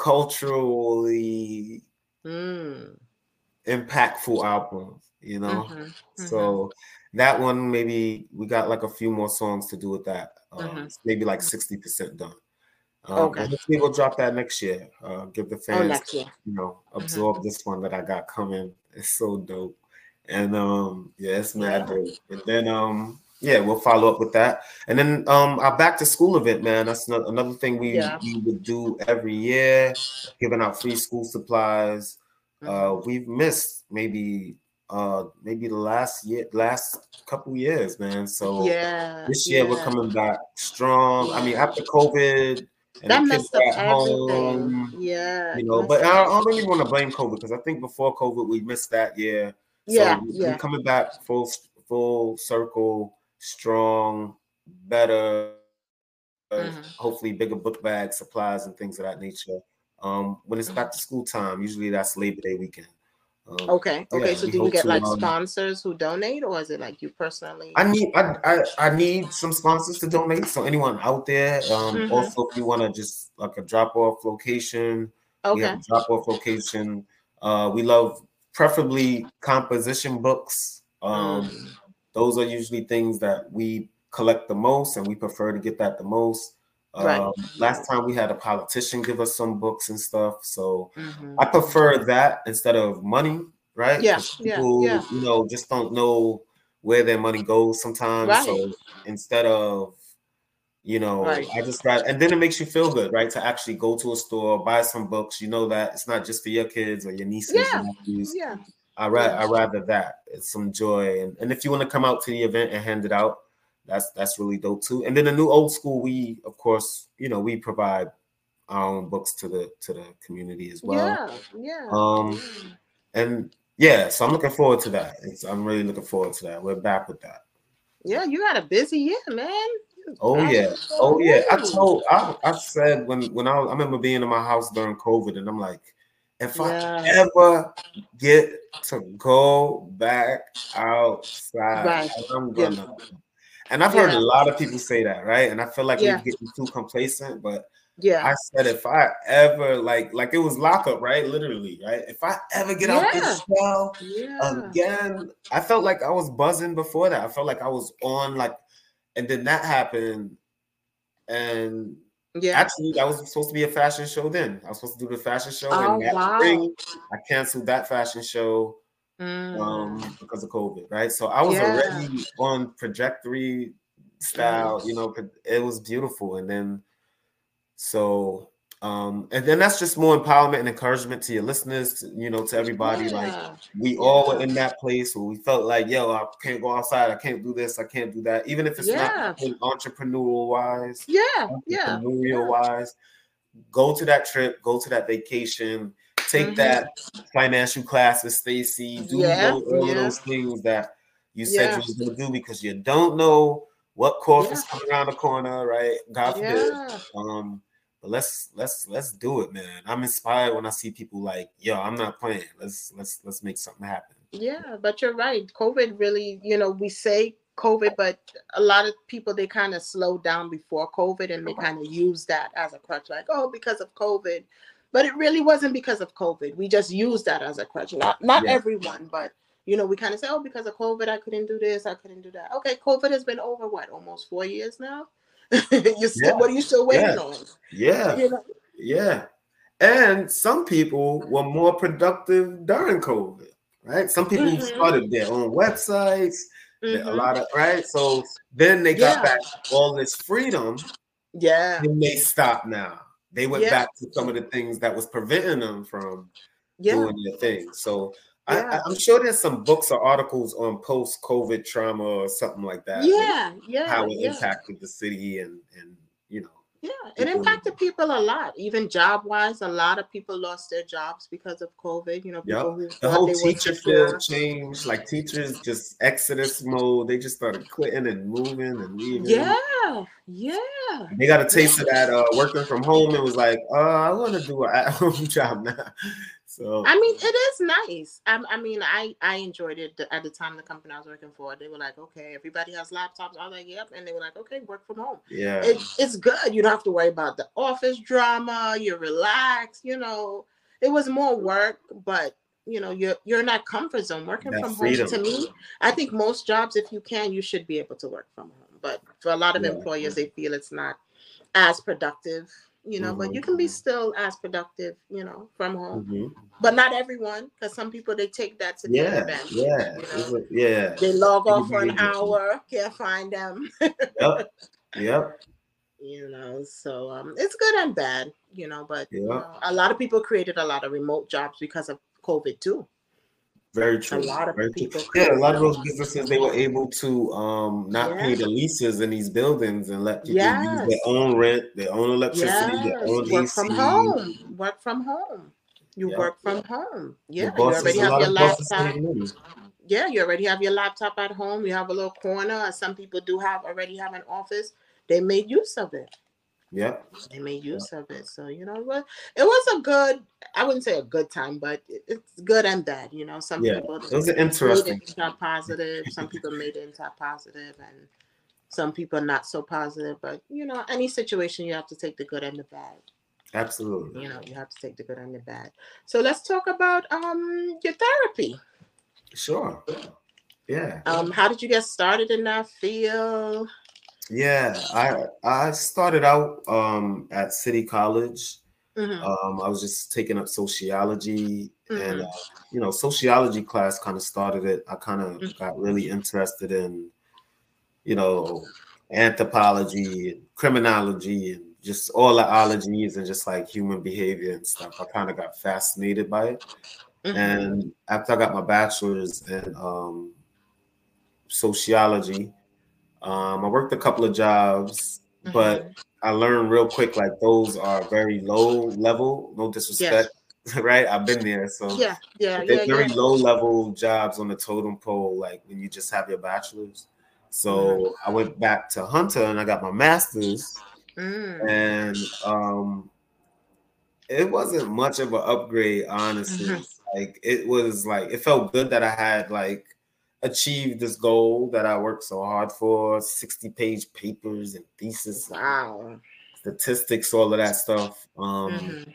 culturally mm. impactful album, you know. Mm-hmm. Mm-hmm. So that one, maybe we got like a few more songs to do with that. Um, mm-hmm. Maybe like sixty percent done. Um, okay. Hopefully we'll drop that next year. Uh, give the fans, oh, next year. you know, absorb mm-hmm. this one that I got coming. It's so dope. And um, yeah, it's mad dope. And then um, yeah, we'll follow up with that. And then um, our back to school event, man. That's not, another thing we, yeah. we would do every year, giving out free school supplies. Mm-hmm. Uh, we've missed maybe uh, maybe the last year, last couple years, man. So yeah, this year yeah. we're coming back strong. Yeah. I mean, after COVID. And that messed up everything. Home, yeah. You know, but I, I don't really want to blame COVID because I think before COVID we missed that year. Yeah. So yeah. we're coming back full full circle, strong, better, mm-hmm. hopefully bigger book bags, supplies, and things of that nature. Um, when it's back to school time, usually that's Labor Day weekend. Um, okay. Okay. Yeah, so do you get to, like um, sponsors who donate, or is it like you personally? I need I, I I need some sponsors to donate. So anyone out there, um, mm-hmm. also if you want to just like a drop off location, okay. we have a drop off location. Uh, we love preferably composition books. Um, mm. Those are usually things that we collect the most, and we prefer to get that the most. Right. Um, last time we had a politician give us some books and stuff, so mm-hmm. I prefer that instead of money, right? Yeah, people, yeah, yeah. you know, just don't know where their money goes sometimes. Right. So instead of, you know, right. I just got, and then it makes you feel good, right? To actually go to a store, buy some books. You know that it's not just for your kids or your nieces yeah. and nephews. Yeah. I rather I rather that. It's some joy, and, and if you want to come out to the event and hand it out, that's that's really dope too. And then the new old school, we of course, you know, we provide our own books to the to the community as well. Yeah, yeah. Um, yeah. and yeah, so I'm looking forward to that. It's, I'm really looking forward to that. We're back with that. Yeah, you had a busy year, man. Oh yeah, oh yeah. I told I I said when when I was, I remember being in my house during COVID, and I'm like, if yeah. I ever get to go back outside, right. I'm gonna. Yeah. And I've heard yeah. a lot of people say that, right? And I feel like yeah. we're getting too complacent, but yeah, I said if I ever like like it was lockup, right? Literally, right? If I ever get yeah. out this shell yeah. again, I felt like I was buzzing before that. I felt like I was on like. And then that happened, and yeah, actually, that was supposed to be a fashion show. Then I was supposed to do the fashion show, oh, and that wow. spring, I canceled that fashion show mm. um, because of COVID. Right, so I was yeah. already on trajectory style. Mm. You know, it was beautiful, and then so. Um, and then that's just more empowerment and encouragement to your listeners, to, you know, to everybody. Yeah. Like we yeah. all were in that place where we felt like, yo, I can't go outside, I can't do this, I can't do that, even if it's yeah. not entrepreneurial wise, yeah, entrepreneurial yeah. wise. Go to that trip, go to that vacation, take mm-hmm. that financial class with Stacy, do yeah. those, all yeah. of those things that you said yeah. you were gonna do because you don't know what course yeah. is coming around the corner, right? God forbid. Yeah. Um, But let's let's let's do it, man. I'm inspired when I see people like, yo, I'm not playing. Let's let's let's make something happen. Yeah, but you're right. COVID really, you know, we say COVID, but a lot of people, they kind of slowed down before COVID and they kind of use that as a crutch, like, oh, because of COVID. But it really wasn't because of COVID. We just used that as a crutch. Not not yeah. everyone, but you know, we kind of say, oh, because of COVID, I couldn't do this, I couldn't do that. Okay, COVID has been over what, almost four years now? you still, yeah. What are you still waiting yeah. on? Yeah, you know? yeah. And some people were more productive during COVID, right? Some people mm-hmm. started their own websites, mm-hmm. a lot of right. So then they got yeah. back all this freedom. Yeah, and they stopped now. They went yeah. back to some of the things that was preventing them from yeah. doing their thing. So. Yeah. I, I'm sure there's some books or articles on post-COVID trauma or something like that. Yeah, yeah. How it yeah. impacted the city and, and you know. Yeah, it impacted people a lot, even job-wise. A lot of people lost their jobs because of COVID. You know, people yep. who the whole teacher field changed. Like teachers just exodus mode. They just started quitting and moving and leaving. Yeah, yeah. They got a taste yeah. of that uh, working from home and was like, uh, I want to do an at-home job now. So I mean, it is nice. I, I mean, I, I enjoyed it at the time. The company I was working for, they were like, okay, everybody has laptops. I was like, yep. And they were like, okay, work from home. Yeah, it, it's good. You don't have to worry about the office drama. You're relaxed. You know, it was more work, but you know, you're you're in that comfort zone. Working that from freedom. home, to me, I think most jobs, if you can, you should be able to work from home. But for a lot of yeah. employers, they feel it's not as productive. You know, mm-hmm. but you can be still as productive, you know, from home. Mm-hmm. But not everyone, because some people, they take that to yeah, their advantage. Yeah, you know? yeah. They log off for an hour, can't find them. Yep, yep. You know, so um, it's good and bad, you know, but yep. you know, a lot of people created a lot of remote jobs because of COVID too. Very true. A lot of Very people. True. Yeah, a lot of those businesses, they were able to um not yeah. pay the leases in these buildings and let people yes. use their own rent, their own electricity, yes. their own work A C. From home. Work from home. You yep. work from home. Yeah, you already have your laptop. Yeah, you already have your laptop at home. You have a little corner. Some people do have already have an office. They made use of it. Yeah, they made use yeah. of it. So you know what, it was a good. I wouldn't say a good time, but it's good and bad. You know, some yeah. people it was interesting. Made it into positive. Some people made it into positive, and some people not so positive. But you know, any situation you have to take the good and the bad. Absolutely. You know, you have to take the good and the bad. So let's talk about um your therapy. Sure. Yeah. Um, how did you get started in that field? Yeah, I I started out um, at City College. Mm-hmm. Um, I was just taking up sociology, mm-hmm. and uh, you know, sociology class kind of started it. I kind of mm-hmm. got really interested in, you know, anthropology and criminology and just all the ologies and just like human behavior and stuff. I kind of got fascinated by it. Mm-hmm. And after I got my bachelor's in um, sociology, um, I worked a couple of jobs, mm-hmm. but I learned real quick, like those are very low level, no disrespect, yes. right? I've been there. So yeah, yeah, they're yeah, very yeah. low level jobs on the totem pole, like when you just have your bachelor's. So mm. I went back to Hunter and I got my master's. Mm. And um, it wasn't much of an upgrade, honestly. Mm-hmm. Like it was like, it felt good that I had like achieved this goal that I worked so hard for, sixty page papers and thesis. Wow. Statistics, all of that stuff. Um, mm-hmm.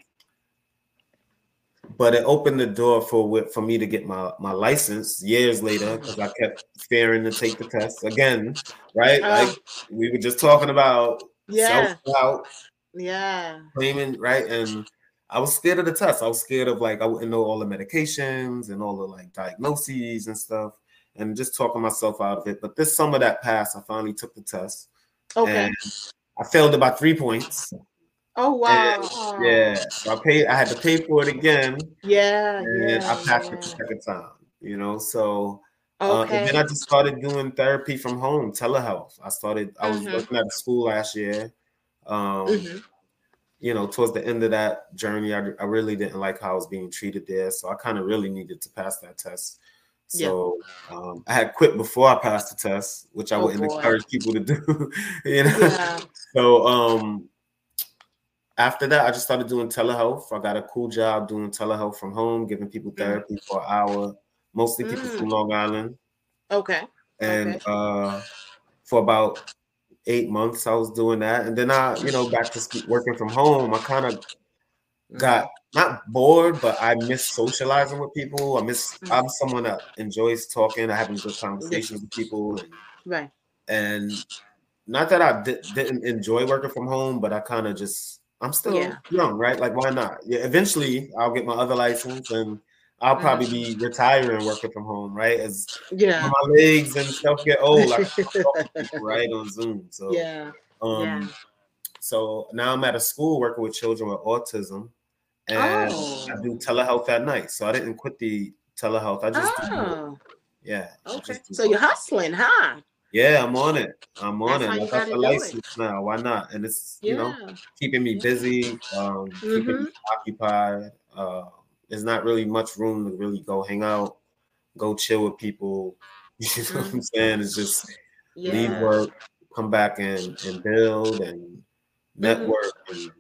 But it opened the door for for me to get my, my license years later because I kept fearing to take the test again, right? Uh, like we were just talking about yeah. self-doubt, yeah, claiming, right? And I was scared of the test. I was scared of like I wouldn't know all the medications and all the like diagnoses and stuff, and just talking myself out of it. But this summer that passed, I finally took the test. Okay. And I failed about three points. Oh wow! And, yeah, so I paid. I had to pay for it again. Yeah, and yeah. I passed yeah. it the second time. You know, so okay. uh, and then I just started doing therapy from home, telehealth. I started. I was mm-hmm. working at a school last year. Um, mm-hmm. You know, towards the end of that journey, I, I really didn't like how I was being treated there, so I kind of really needed to pass that test. So yeah. um, I had quit before I passed the test, which I oh, wouldn't boy. encourage people to do. You know, yeah. so. Um, After that, I just started doing telehealth. I got a cool job doing telehealth from home, giving people therapy mm. for an hour, mostly people mm. from Long Island. Okay. And okay. Uh, for about eight months, I was doing that. And then I, you know, back to working from home, I kind of got not bored, but I miss socializing with people. I miss, mm. I'm someone that enjoys talking, having good conversations with people. And, right. And not that I di- didn't enjoy working from home, but I kind of just, I'm still yeah. young, right? Like, why not? Yeah, eventually I'll get my other license and I'll probably mm. be retiring working from home, right? As yeah. my legs and stuff get old, I can talk to people, right, on Zoom. So yeah. Um, yeah. So now I'm at a school working with children with autism, and oh. I do telehealth at night. So I didn't quit the telehealth. I just oh. do yeah. Okay. So you're hustling, huh? Yeah, I'm on it. I'm on That's it. I got the license it. now. Why not? And it's yeah. you know keeping me busy, um, mm-hmm. keeping me occupied. Uh, there's not really much room to really go hang out, go chill with people. You know mm-hmm. what I'm saying? It's just yeah. leave work, come back and, and build and network mm-hmm. and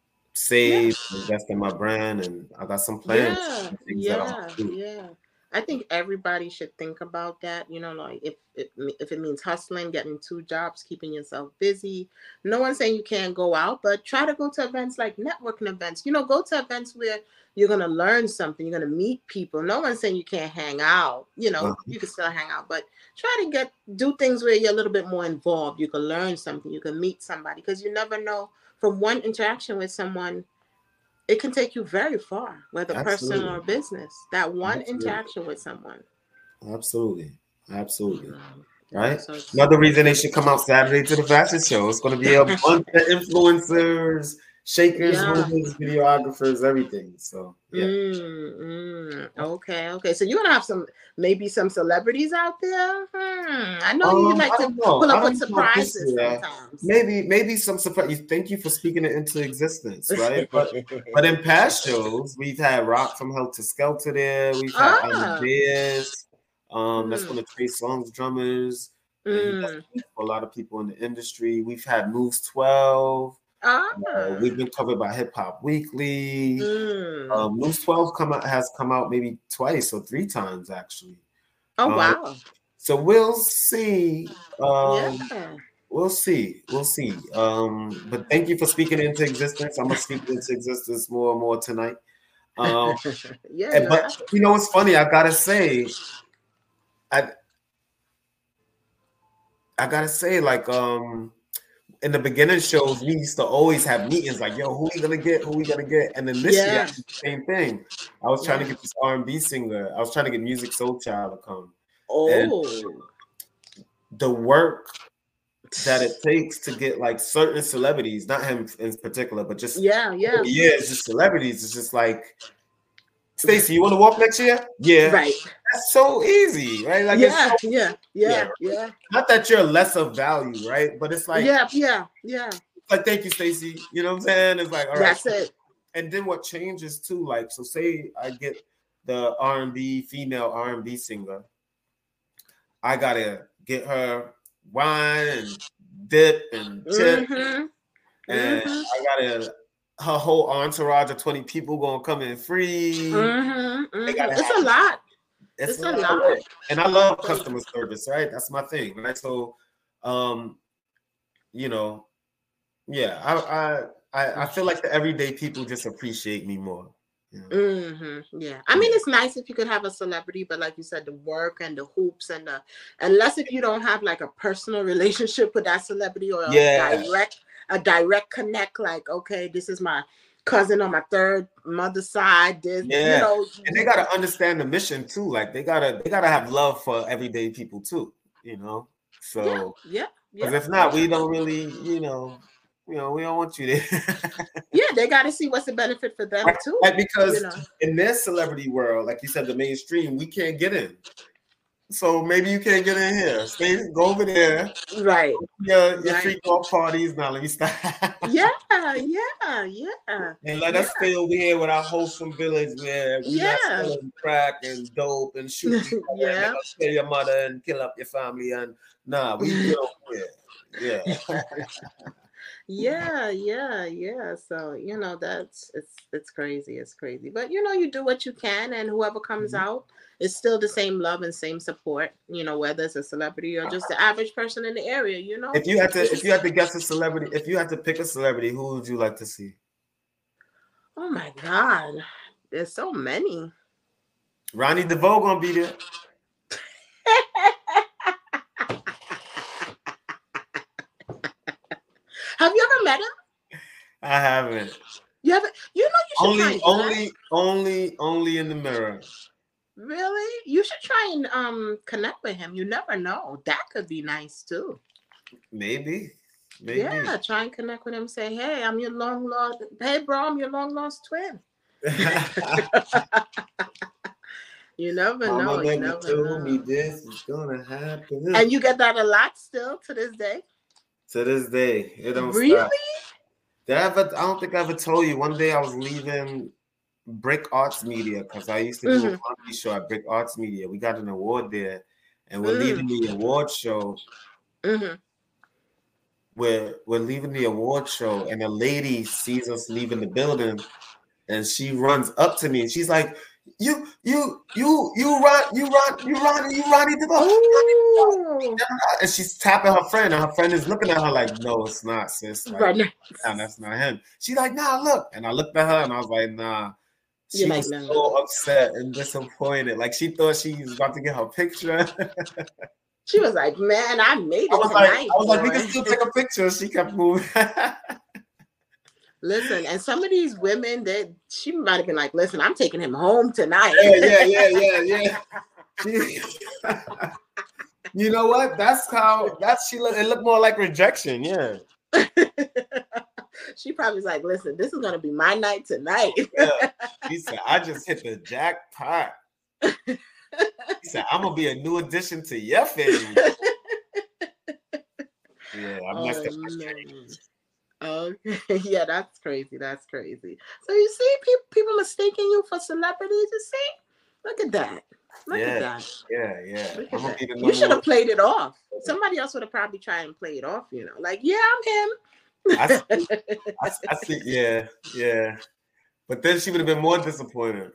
save, yeah. invest in my brand, and I got some plans. Yeah, yeah, yeah. I think everybody should think about that. You know, like if, if if it means hustling, getting two jobs, keeping yourself busy. No one's saying you can't go out, but try to go to events like networking events. You know, go to events where you're gonna learn something. You're gonna meet people. No one's saying you can't hang out. You know, uh-huh. you can still hang out, but try to get do things where you're a little bit more involved. You can learn something. You can meet somebody because you never know. From one interaction with someone, it can take you very far, whether Absolutely. personal or business. That one Absolutely. interaction with someone. Absolutely. Absolutely. Right? So another reason they should come out Saturday to the fashion show. It's going to be a bunch of influencers, shakers, yeah. movers, videographers, everything. So, yeah. Mm, mm, okay. Okay. So you're going to have some, maybe some celebrities out there? Hmm. I know um, you like to pull up with surprises sometimes. Maybe, maybe some surprise. Thank you for speaking it into existence, right? But, but in past shows, we've had Rock from Helter Skelter there. We've had ah. Amadeus. Um, mm. That's one of Trey Songz drummers. Mm. For a lot of people in the industry. We've had Moves twelve. Ah. Uh, we've been covered by Hip Hop Weekly. Mm. Um, Moves twelve come out, has come out maybe twice or three times actually. Oh um, wow! So we'll see. Um, yeah. We'll see. We'll see. Um, but thank you for speaking into existence. I'm gonna speak into existence more and more tonight. Um, yeah. And, but you know what's funny? I gotta say, I I gotta say, like um. in the beginning shows, we used to always have meetings like, yo, who we gonna get? Who we gonna get? And then this Yeah. year, same thing. I was trying Yeah. to get this R and B singer. I was trying to get Music Soul Child to come. Oh, The work that it takes to get like certain celebrities, not him in particular, but just yeah, yeah. yeah, it's just celebrities. It's just like Stacey, you want to walk next year? Yeah. Right. That's so easy, right? Like yeah, it's so, yeah, yeah, yeah, yeah. Not that you're less of value, right? But it's like, yeah, yeah, yeah. It's like, thank you, Stacey. You know what I'm saying? It's like, all right. That's it. And then what changes too? Like, so say I get the R and B female R and B singer, I gotta get her wine and dip and chip, mm-hmm. and mm-hmm. I gotta her whole entourage of twenty people gonna come in free. Mm-hmm. Mm-hmm. It's have, a lot. It's, it's a a lot. lot. And I love customer service, right? That's my thing, right? So, um, you know, yeah, I I I feel like the everyday people just appreciate me more. Yeah. Mm-hmm. Yeah. I mean, it's nice if you could have a celebrity, but like you said, the work and the hoops and the, unless if you don't have like a personal relationship with that celebrity or yeah. a direct, a direct connect, like, okay, this is my cousin on my third mother's side. This, yeah. you know, and they gotta understand the mission too. Like they gotta, they gotta have love for everyday people too. You know, so yeah, yeah. Because yeah. if not, we don't really, you know. You know, we don't want you there. yeah, they got to see what's the benefit for them like, too. Like because you know? in their celebrity world, like you said, the mainstream, we can't get in. So maybe you can't get in here. Stay, go over there. Right. Your, your right. freak off parties. Now let me stop. yeah, yeah, yeah. And let yeah. us stay over here with our wholesome village where we yeah. not selling crack and dope and shooting. yeah. And kill your mother and kill up your family. And nah, we you know, yeah. Yeah. Yeah, yeah, yeah. So, you know, that's it's it's crazy. It's crazy. But you know, you do what you can, and whoever comes mm-hmm. out, it's still the same love and same support, you know, whether it's a celebrity or just the average person in the area, you know. If you had to if you had to guess a celebrity, if you had to pick a celebrity, who would you like to see? Oh my God. There's so many. Ronnie DeVoe gonna be there. Have you ever met him? I haven't. You haven't? You know you should only, try only, that. only, only in the mirror. Really? You should try and um connect with him. You never know. That could be nice too. Maybe. Maybe. Yeah, try and connect with him. Say, hey, I'm your long lost. Hey, bro, I'm your long lost twin. You never know. Mama you never never told know. me this is gonna happen. And you get that a lot still to this day. To this day, it don't really? stop. Did I ever? I don't think I ever told you. One day I was leaving Brick Arts Media because I used to do mm-hmm. a comedy show at Brick Arts Media. We got an award there, and we're mm. leaving the award show. Mm-hmm. We're we're leaving the award show, and a lady sees us leaving the building, and she runs up to me, and she's like, You, you, you, you, Ron, you, Ron, you, Ron, you, Ronnie DeVoe. And she's tapping her friend, and her friend is looking at her like, no, it's not, sis. Like, right. Nah, that's not him. She's like, nah, look. And I looked at her, and I was like, nah. She You're was like, so upset and disappointed. Like, she thought she was about to get her picture. She was like, man, I made it I was tonight. Like, I was like, we can still take a picture. She kept moving. Listen, and some of these women, that she might have been like, listen, I'm taking him home tonight. Yeah, yeah, yeah, yeah, yeah. You know what? That's how, that's, she looked, it looked more like rejection, yeah. She probably was like, listen, this is going to be my night tonight. Yeah. She said, I just hit the jackpot. He said, I'm going to be a new addition to your family. Yeah, I messed oh, up my dreams. Okay, yeah, that's crazy. That's crazy. So you see, people people mistaking you for celebrities. You see, look at that. Look yeah, at that. Yeah, yeah. Look at that. You should have played it off. Somebody else would have probably tried and play it off. You know, like, yeah, I'm him. I see, I, I see. Yeah, yeah. But then she would have been more disappointed.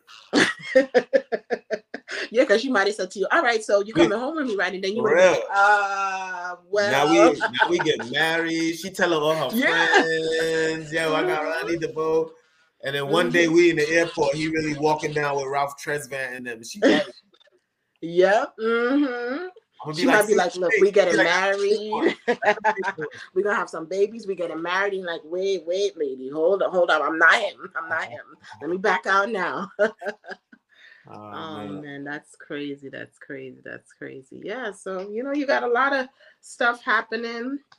Yeah, because she might have said to you, all right, so you're coming home with me, right? And then you would have been, uh, well. Now we, now we get married. She telling all her yeah. friends, yo, I got Ronnie DeVoe. And then one mm-hmm. day we in the airport, he really walking down with Ralph Tresvant and them. She like, yeah. Mm-hmm. She like, might be like, look, we getting like, married. We're going to have some babies. We getting married. And like, wait, wait, lady, hold up, hold up. I'm not him. I'm not him. Let me back out now. Oh, oh man. man, that's crazy. That's crazy. That's crazy. Yeah. So, you know, you got a lot of stuff happening.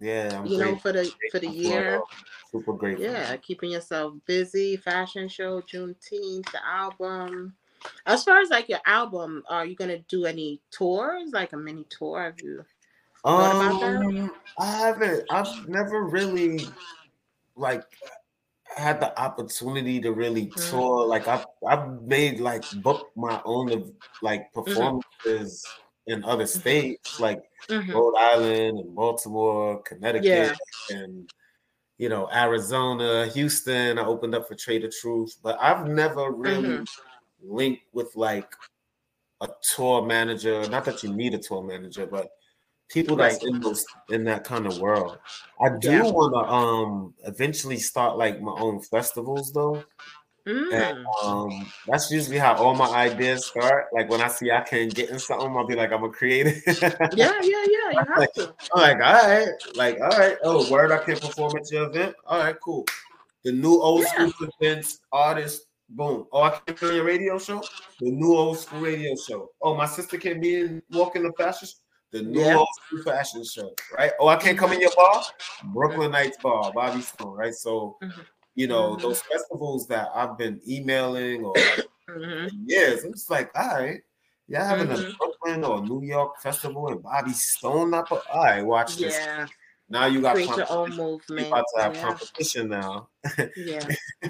Yeah, I'm you know, great. for the for the year. Super grateful. Yeah, keeping yourself busy. Fashion show, Juneteenth, the album. As far as like your album, are you gonna do any tours, like a mini tour? Have you thought about that? Um, I haven't. I've never really like had the opportunity to really Mm-hmm. tour. Like I've I've made like book my own like Mm-hmm. performances in other states, like Mm-hmm. Rhode Island and Baltimore, Connecticut, Yeah. and you know Arizona, Houston. I opened up for Trader Truth, but I've never really Mm-hmm. linked with like a tour manager. Not that you need a tour manager, but people Right. that's in those in that kind of world. I do Yeah. want to um eventually start like my own festivals though. And Mm. um that's usually how all my ideas start. Like when I see I can get in something, I'll be like, I'm a creative. Yeah, yeah, yeah. You have like, to. I'm like, all right, like, all right, oh, word, I can perform at your event. All right, cool. The new old Yeah. school events, artists, boom. Oh, I can't be on your radio show. The new old school radio show. Oh, my sister can be in walk in the fashion. The new Yeah. old school fashion show, right? Oh, I can't come in your bar. Brooklyn Nights Bar, Bobby Stone, right? So, Mhm. you know, Mhm. those festivals that I've been emailing or like Mhm. for years, I'm just like, all right, y'all having a Mhm. Brooklyn or New York festival and Bobby Stone up. All right, watch this. Yeah. Now you got Create your own competition. You're movement. about to have Yeah. competition now. Yeah.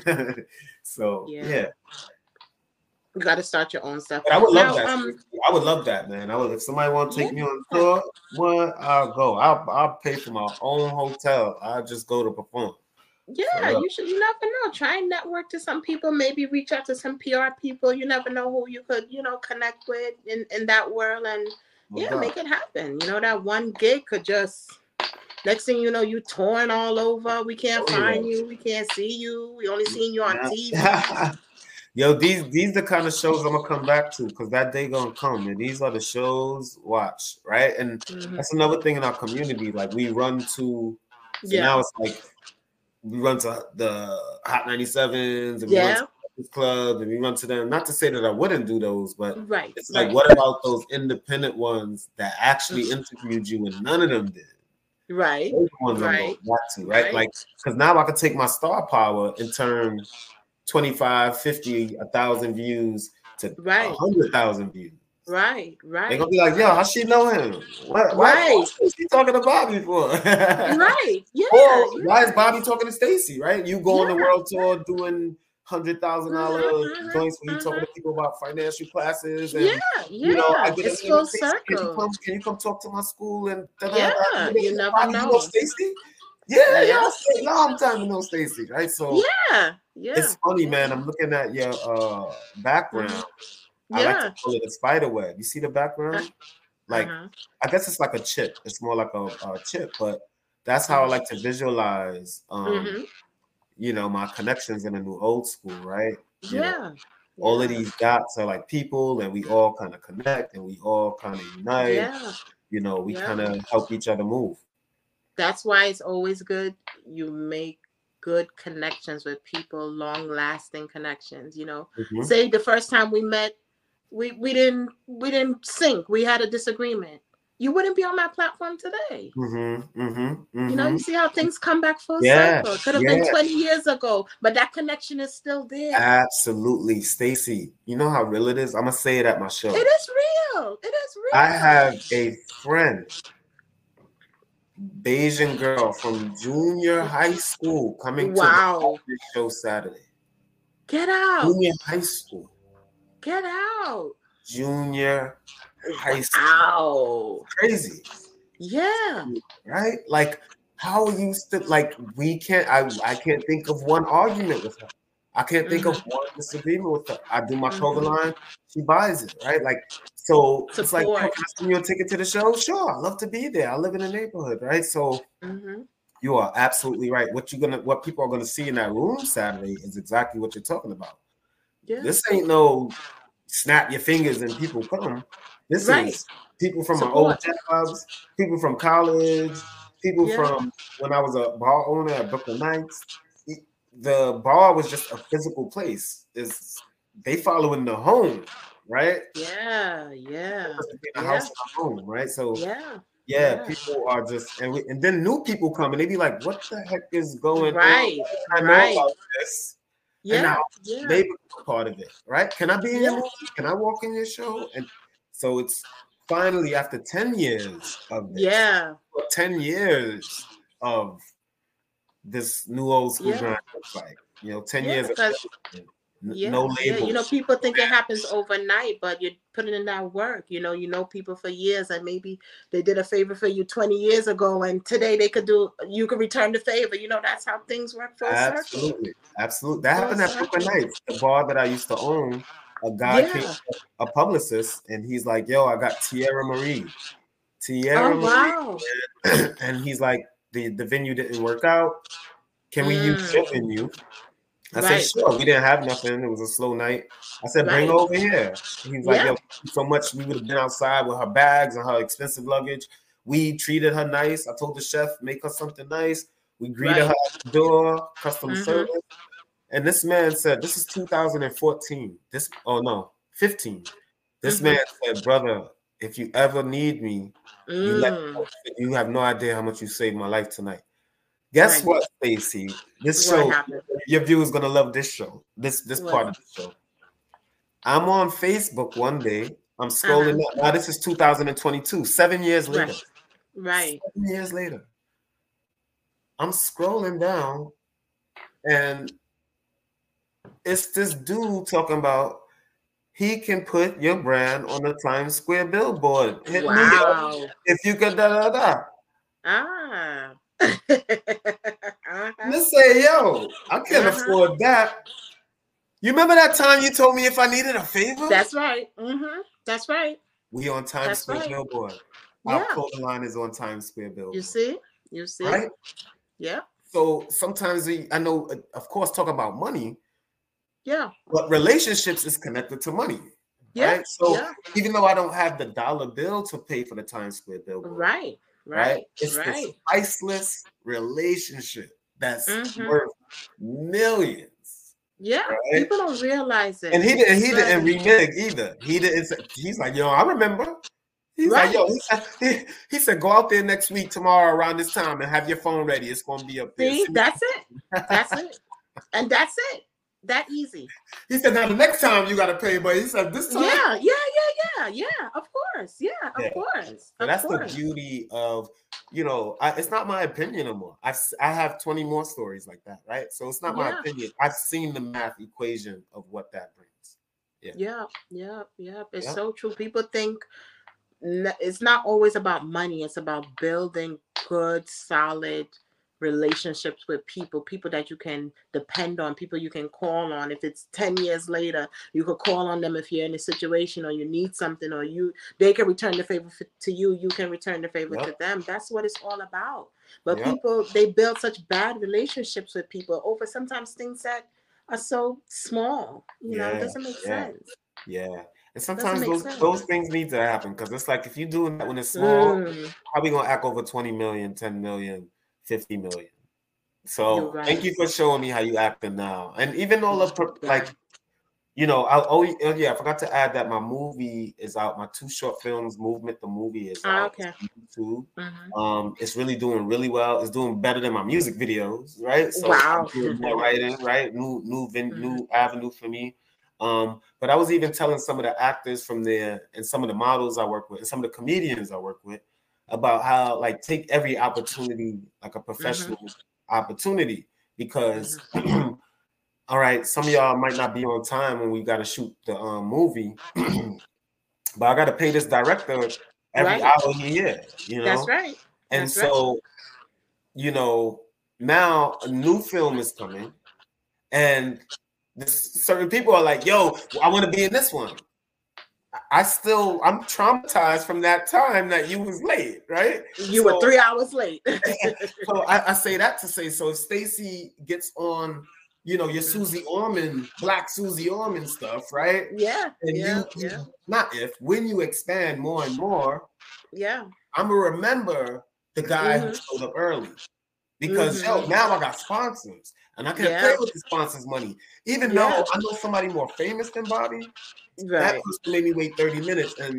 So Yeah. yeah, You got to start your own stuff. but I would love Now, that. um, I would love that, man. I would if somebody want to take yeah. me on tour, what I'll go. I'll I'll pay for my own hotel. I'll just go to perform. Yeah, you should. You never know. Try and network to some people. Maybe reach out to some P R people. You never know who you could, you know, connect with in, in that world, and No yeah, doubt. make it happen. You know, that one gig could just. Next thing you know, you touring all over. We can't Oh, find yeah. you. We can't see you. We only seen you on Yeah. T V. Yo, these these the kind of shows I'm gonna come back to because that day gonna come, and these are the shows. Watch, right? And Mhm. that's another thing in our community. Like we run to, so Yeah. now it's like we run to the Hot ninety-sevens and we run Yeah. to the club and we run to them. Not to say that I wouldn't do those, but Right. it's like, Right. what about those independent ones that actually interviewed you and none of them did? Right. Those are the ones I'm Right. going back to, right? Right. Like, because now I can take my star power and turn twenty-five, fifty, a thousand views to Right. a hundred thousand views. Right. Right. They're gonna be like, yo, how she know him? What, why, Right. what's she talking to Bobby for? Right. Yeah. Or yeah. why is Bobby talking to Stacy, right? You go on the Yeah. world tour doing hundred thousand dollar Mhm, joints where you mhm, talking to people about financial classes and Yeah. Yeah. you know, I get It's an full email, Stacy, can you circle. come can you come talk to my school and da, da, Yeah, da, da. you never Bobby, you know know. Stacy? Yeah, Yeah. y'all stay long time to know Stacy, right? So Yeah. Yeah. it's funny, yeah. man. I'm looking at your uh background. I like Yeah. to call it a spider web. You see the background? Like, Uh-huh. I guess it's like a chip. It's more like a, a chip, but that's how I like to visualize, um, Mhm. you know, my connections in the new old school, right? You know, Yeah. all of Yeah. these dots are like people, and we all kind of connect, and we all kind of unite. Yeah. You know, we Yeah. kind of help each other move. That's why it's always good you make good connections with people, long lasting connections. You know, Mhm. say the first time we met, we we didn't we didn't sync. We had a disagreement. You wouldn't be on my platform today. Mhm. Mhm. You know, you Mhm. see how things come back full Yeah. circle. It could have been Yeah. twenty years ago, but that connection is still there. Absolutely, Stacy. You know how real it is. I'm gonna say it at my show. It is real. It is real. I have a friend, Bayesian girl from junior high school, coming Wow. to the show Saturday. Get out. Junior high school. Get out. Junior high school. Wow. Crazy, Yeah. right? Like how used to like we can't. I I can't think of one argument with her. I can't think of one disagreement with her. I do my clothing Mhm. line, she buys it, right? Like so, it's like, yo, Support. can I send you a ticket to the show? Sure, I love to be there. I live in the neighborhood, right? So. Mhm. You are absolutely right. What you're gonna, what people are gonna see in that room Saturday is exactly what you're talking about. Yeah. This ain't no snap your fingers and people come. This Right. is people from my old Support. jobs, people from college, people Yeah. from when I was a bar owner at Brooklyn Nights. The bar was just a physical place. Is they follow in the home, right? Yeah. Yeah. In the Yeah. house and the home, right? So Yeah. Yeah, yeah. people are just, and we, and then new people come and they be like, "What the heck is going Right, on? I know right. about this," and Yeah, now yeah, they become part of it, right? Can I be in your yeah, movie? Can I walk in your show? And so it's finally after ten years of this, yeah, or ten years of this new old school yeah, grind looks like, you know, ten yeah. years of Because n- no yeah, yeah. You know, labels. people think it happens overnight, but you're putting in that work. You know, you know people for years, and maybe they did a favor for you twenty years ago, and today they could do. You could return the favor. You know, that's how things work. Full circle. Absolutely, absolutely. That Full happened at Brooklyn circle. Nights, the bar that I used to own. A guy came, Yeah. a publicist, and he's like, "Yo, I got Tierra Marie, Tierra Oh Marie," wow. and he's like, "the the venue didn't work out. Can we use your Mm, venue?" I said, right. "Sure." We didn't have nothing. It was a slow night. I said, "Bring her Right. over here." And he's like, Yeah. "Yo, thank you so much." We would have been outside with her bags and her expensive luggage. We treated her nice. I told the chef, make her something nice. We greeted Right. her at the door, customer Mm-hmm. service. And this man said, this is two thousand fourteen. This, oh no, fifteen. This Mm-hmm. man said, "Brother, if you ever need me, you let me Mm. know. You have no idea how much you saved my life tonight." Guess Right. what, Stacey? This What show, happened? your viewers gonna love this show. This this What? part of the show. I'm on Facebook one day. I'm Uh-huh. scrolling up. Now this is two thousand twenty-two, seven years later. Right. Right. Seven years later. I'm scrolling down, and it's this dude talking about he can put your brand on the Times Square billboard. Hit me up Wow. if you could da da da. Ah. Uh-huh. Let's say, yo, I can't Uh-huh. afford that. You remember that time you told me if I needed a favor? That's right. Mm-hmm. That's right. We on Times That's Square right. billboard. Our Yeah. clothing line is on Times Square billboard. You see? You see? Right? Yeah. So sometimes we, I know, of course, talk about money, Yeah. but relationships is connected to money. Yeah. Right? So Yeah. even though I don't have the dollar bill to pay for the Times Square billboard, Right. right? Right. It's Right. this priceless relationship that's Mhm. worth millions. Yeah. Right? People don't realize it. And he didn't. He But- didn't renege either. He didn't. say- He's like, yo, I remember. He's Right. like, yo. He said, he, he said, go out there next week, tomorrow around this time, and have your phone ready. It's gonna be up there. See, that's it. That's it. And that's it. That easy. He said, now the next time you gotta pay, but he said this time. Yeah. Yeah. Yeah. Yeah. Yeah. Of course. Yeah. Of Yeah. course. So Of that's course. the beauty of, you know, I, it's not my opinion anymore. I I have twenty more stories like that, right? So it's not my Yeah. opinion. I've seen the math equation of what that brings. Yeah. Yeah, yeah, yeah. It's Yeah. so true. People think n- it's not always about money. It's about building good, solid relationships with people, people that you can depend on, people you can call on. If it's ten years later, you could call on them if you're in a situation or you need something, or you they can return the favor f- to you, you can return the favor Yep. to them. That's what it's all about. But Yep. people, they build such bad relationships with people over sometimes things that are so small. You know, it Yeah, doesn't make yeah. sense. Yeah. And sometimes make those sense. those things need to happen because it's like if you doing that when it's small, Mm, probably gonna act over twenty million, ten million, fifty million. So You're right. thank you for showing me how you acting now. And even all of pro- like, you know, I'll oh oh, yeah, I forgot to add that my movie is out. My two short films, Movement, the movie is Ah, out okay. on YouTube. mhm. Um, it's really doing really well. It's doing better than my music videos, right? So Wow. I'm doing more writing, right? New new vin- Mhm. new avenue for me. Um, but I was even telling some of the actors from there and some of the models I work with and some of the comedians I work with about how like take every opportunity like a professional opportunity because all right, some of y'all might not be on time when we got to shoot the um, movie, but I got to pay this director every Right. hour he here, you know. That's right. And That's right. so, you know, now a new film is coming, and this, certain people are like, "Yo, I want to be in this one." I- I still, I'm traumatized from that time that you was late, right? You So- were three hours late. So I, I say that to say, so if Stacey gets on, you know, your Susie Orman, Black Susie Orman stuff, right? yeah. And Yeah. you, Yeah. not if, when you expand more and more, Yeah. I'm gonna remember the guy who Mhm. showed up early. Because yo, Mhm. now I got sponsors and I can Yeah. play with the sponsors' money. Even Yeah. though I know somebody more famous than Bobby, that Right. person made me wait thirty minutes. And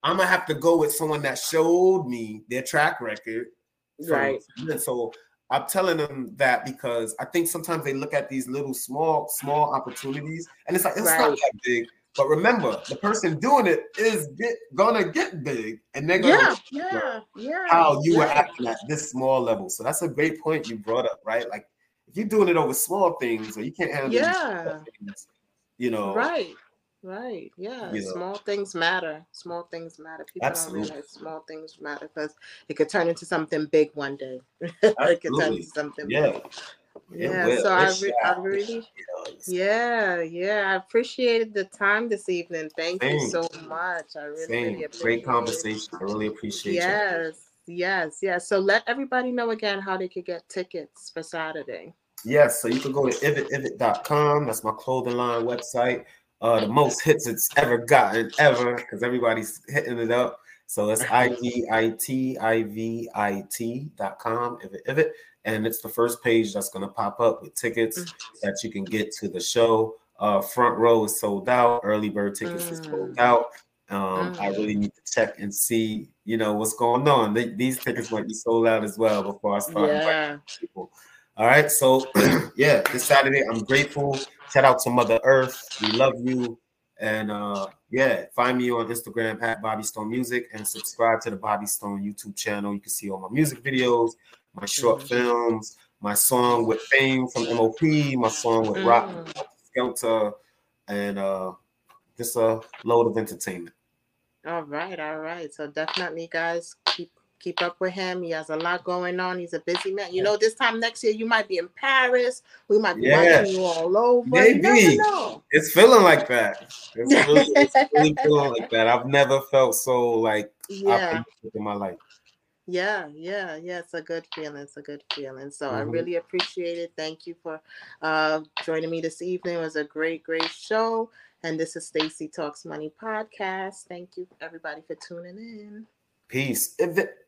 I'm gonna have to go with someone that showed me their track record. Right. And so I'm telling them that because I think sometimes they look at these little small, small opportunities and it's like, it's Right. not that big. But remember, the person doing it is get, gonna get big, and they're gonna Yeah, yeah, yeah. how you yeah. were acting at this small level. So that's a great point you brought up, right? Like if you're doing it over small things, or you can't handle these Yeah. small things, you know, Right. Right. Yeah. You know. Small things matter. Small things matter. People Absolutely. don't realize small things matter because it could turn into something big one day. It could turn Absolutely. into something Yeah. big. It Yeah. will. So I, It re- I shall. really, You know, it's- yeah, yeah. I appreciated the time this evening. Thank you Same. so much. I really, Same. really appreciate Great it. conversation. I really appreciate you. Yes. Yes. Yes. So let everybody know again how they could get tickets for Saturday. Yes, so you can go to ivit ivit dot com. That's my clothing line website. Uh, the most hits it's ever gotten ever because everybody's hitting it up. So it's I V I T I V I T dot com, Ivit Ivit. And it's the first page that's going to pop up with tickets that you can get to the show. Uh, front row is sold out. Early bird tickets Mm. is sold out. Um, Mm. I really need to check and see, you know, what's going on. They, these tickets might be sold out as well before I start Yeah. inviting people. All right, so yeah, this Saturday I'm grateful. Shout out to Mother Earth. We love you. And uh yeah, find me on Instagram at Bobby Stone Music and subscribe to the Bobby Stone YouTube channel. You can see all my music videos, my short Mhm. films, my song with Fame from M O P, my song with Rock Mm. Skelter, and uh just a load of entertainment. All right, all right. So definitely, guys, keep keep up with him. He has a lot going on. He's a busy man. You know, this time next year you might be in Paris. We might be Yeah. watching you all over. Maybe. You never know. It's feeling like that. It's really, it's really feeling like that. I've never felt so like Yeah. optimistic in my life. Yeah, yeah, yeah. It's a good feeling. It's a good feeling. So I Mhm. really appreciate it. Thank you for uh, joining me this evening. It was a great, great show. And this is Stacey Talks Money Podcast. Thank you, everybody, for tuning in. Peace. If it-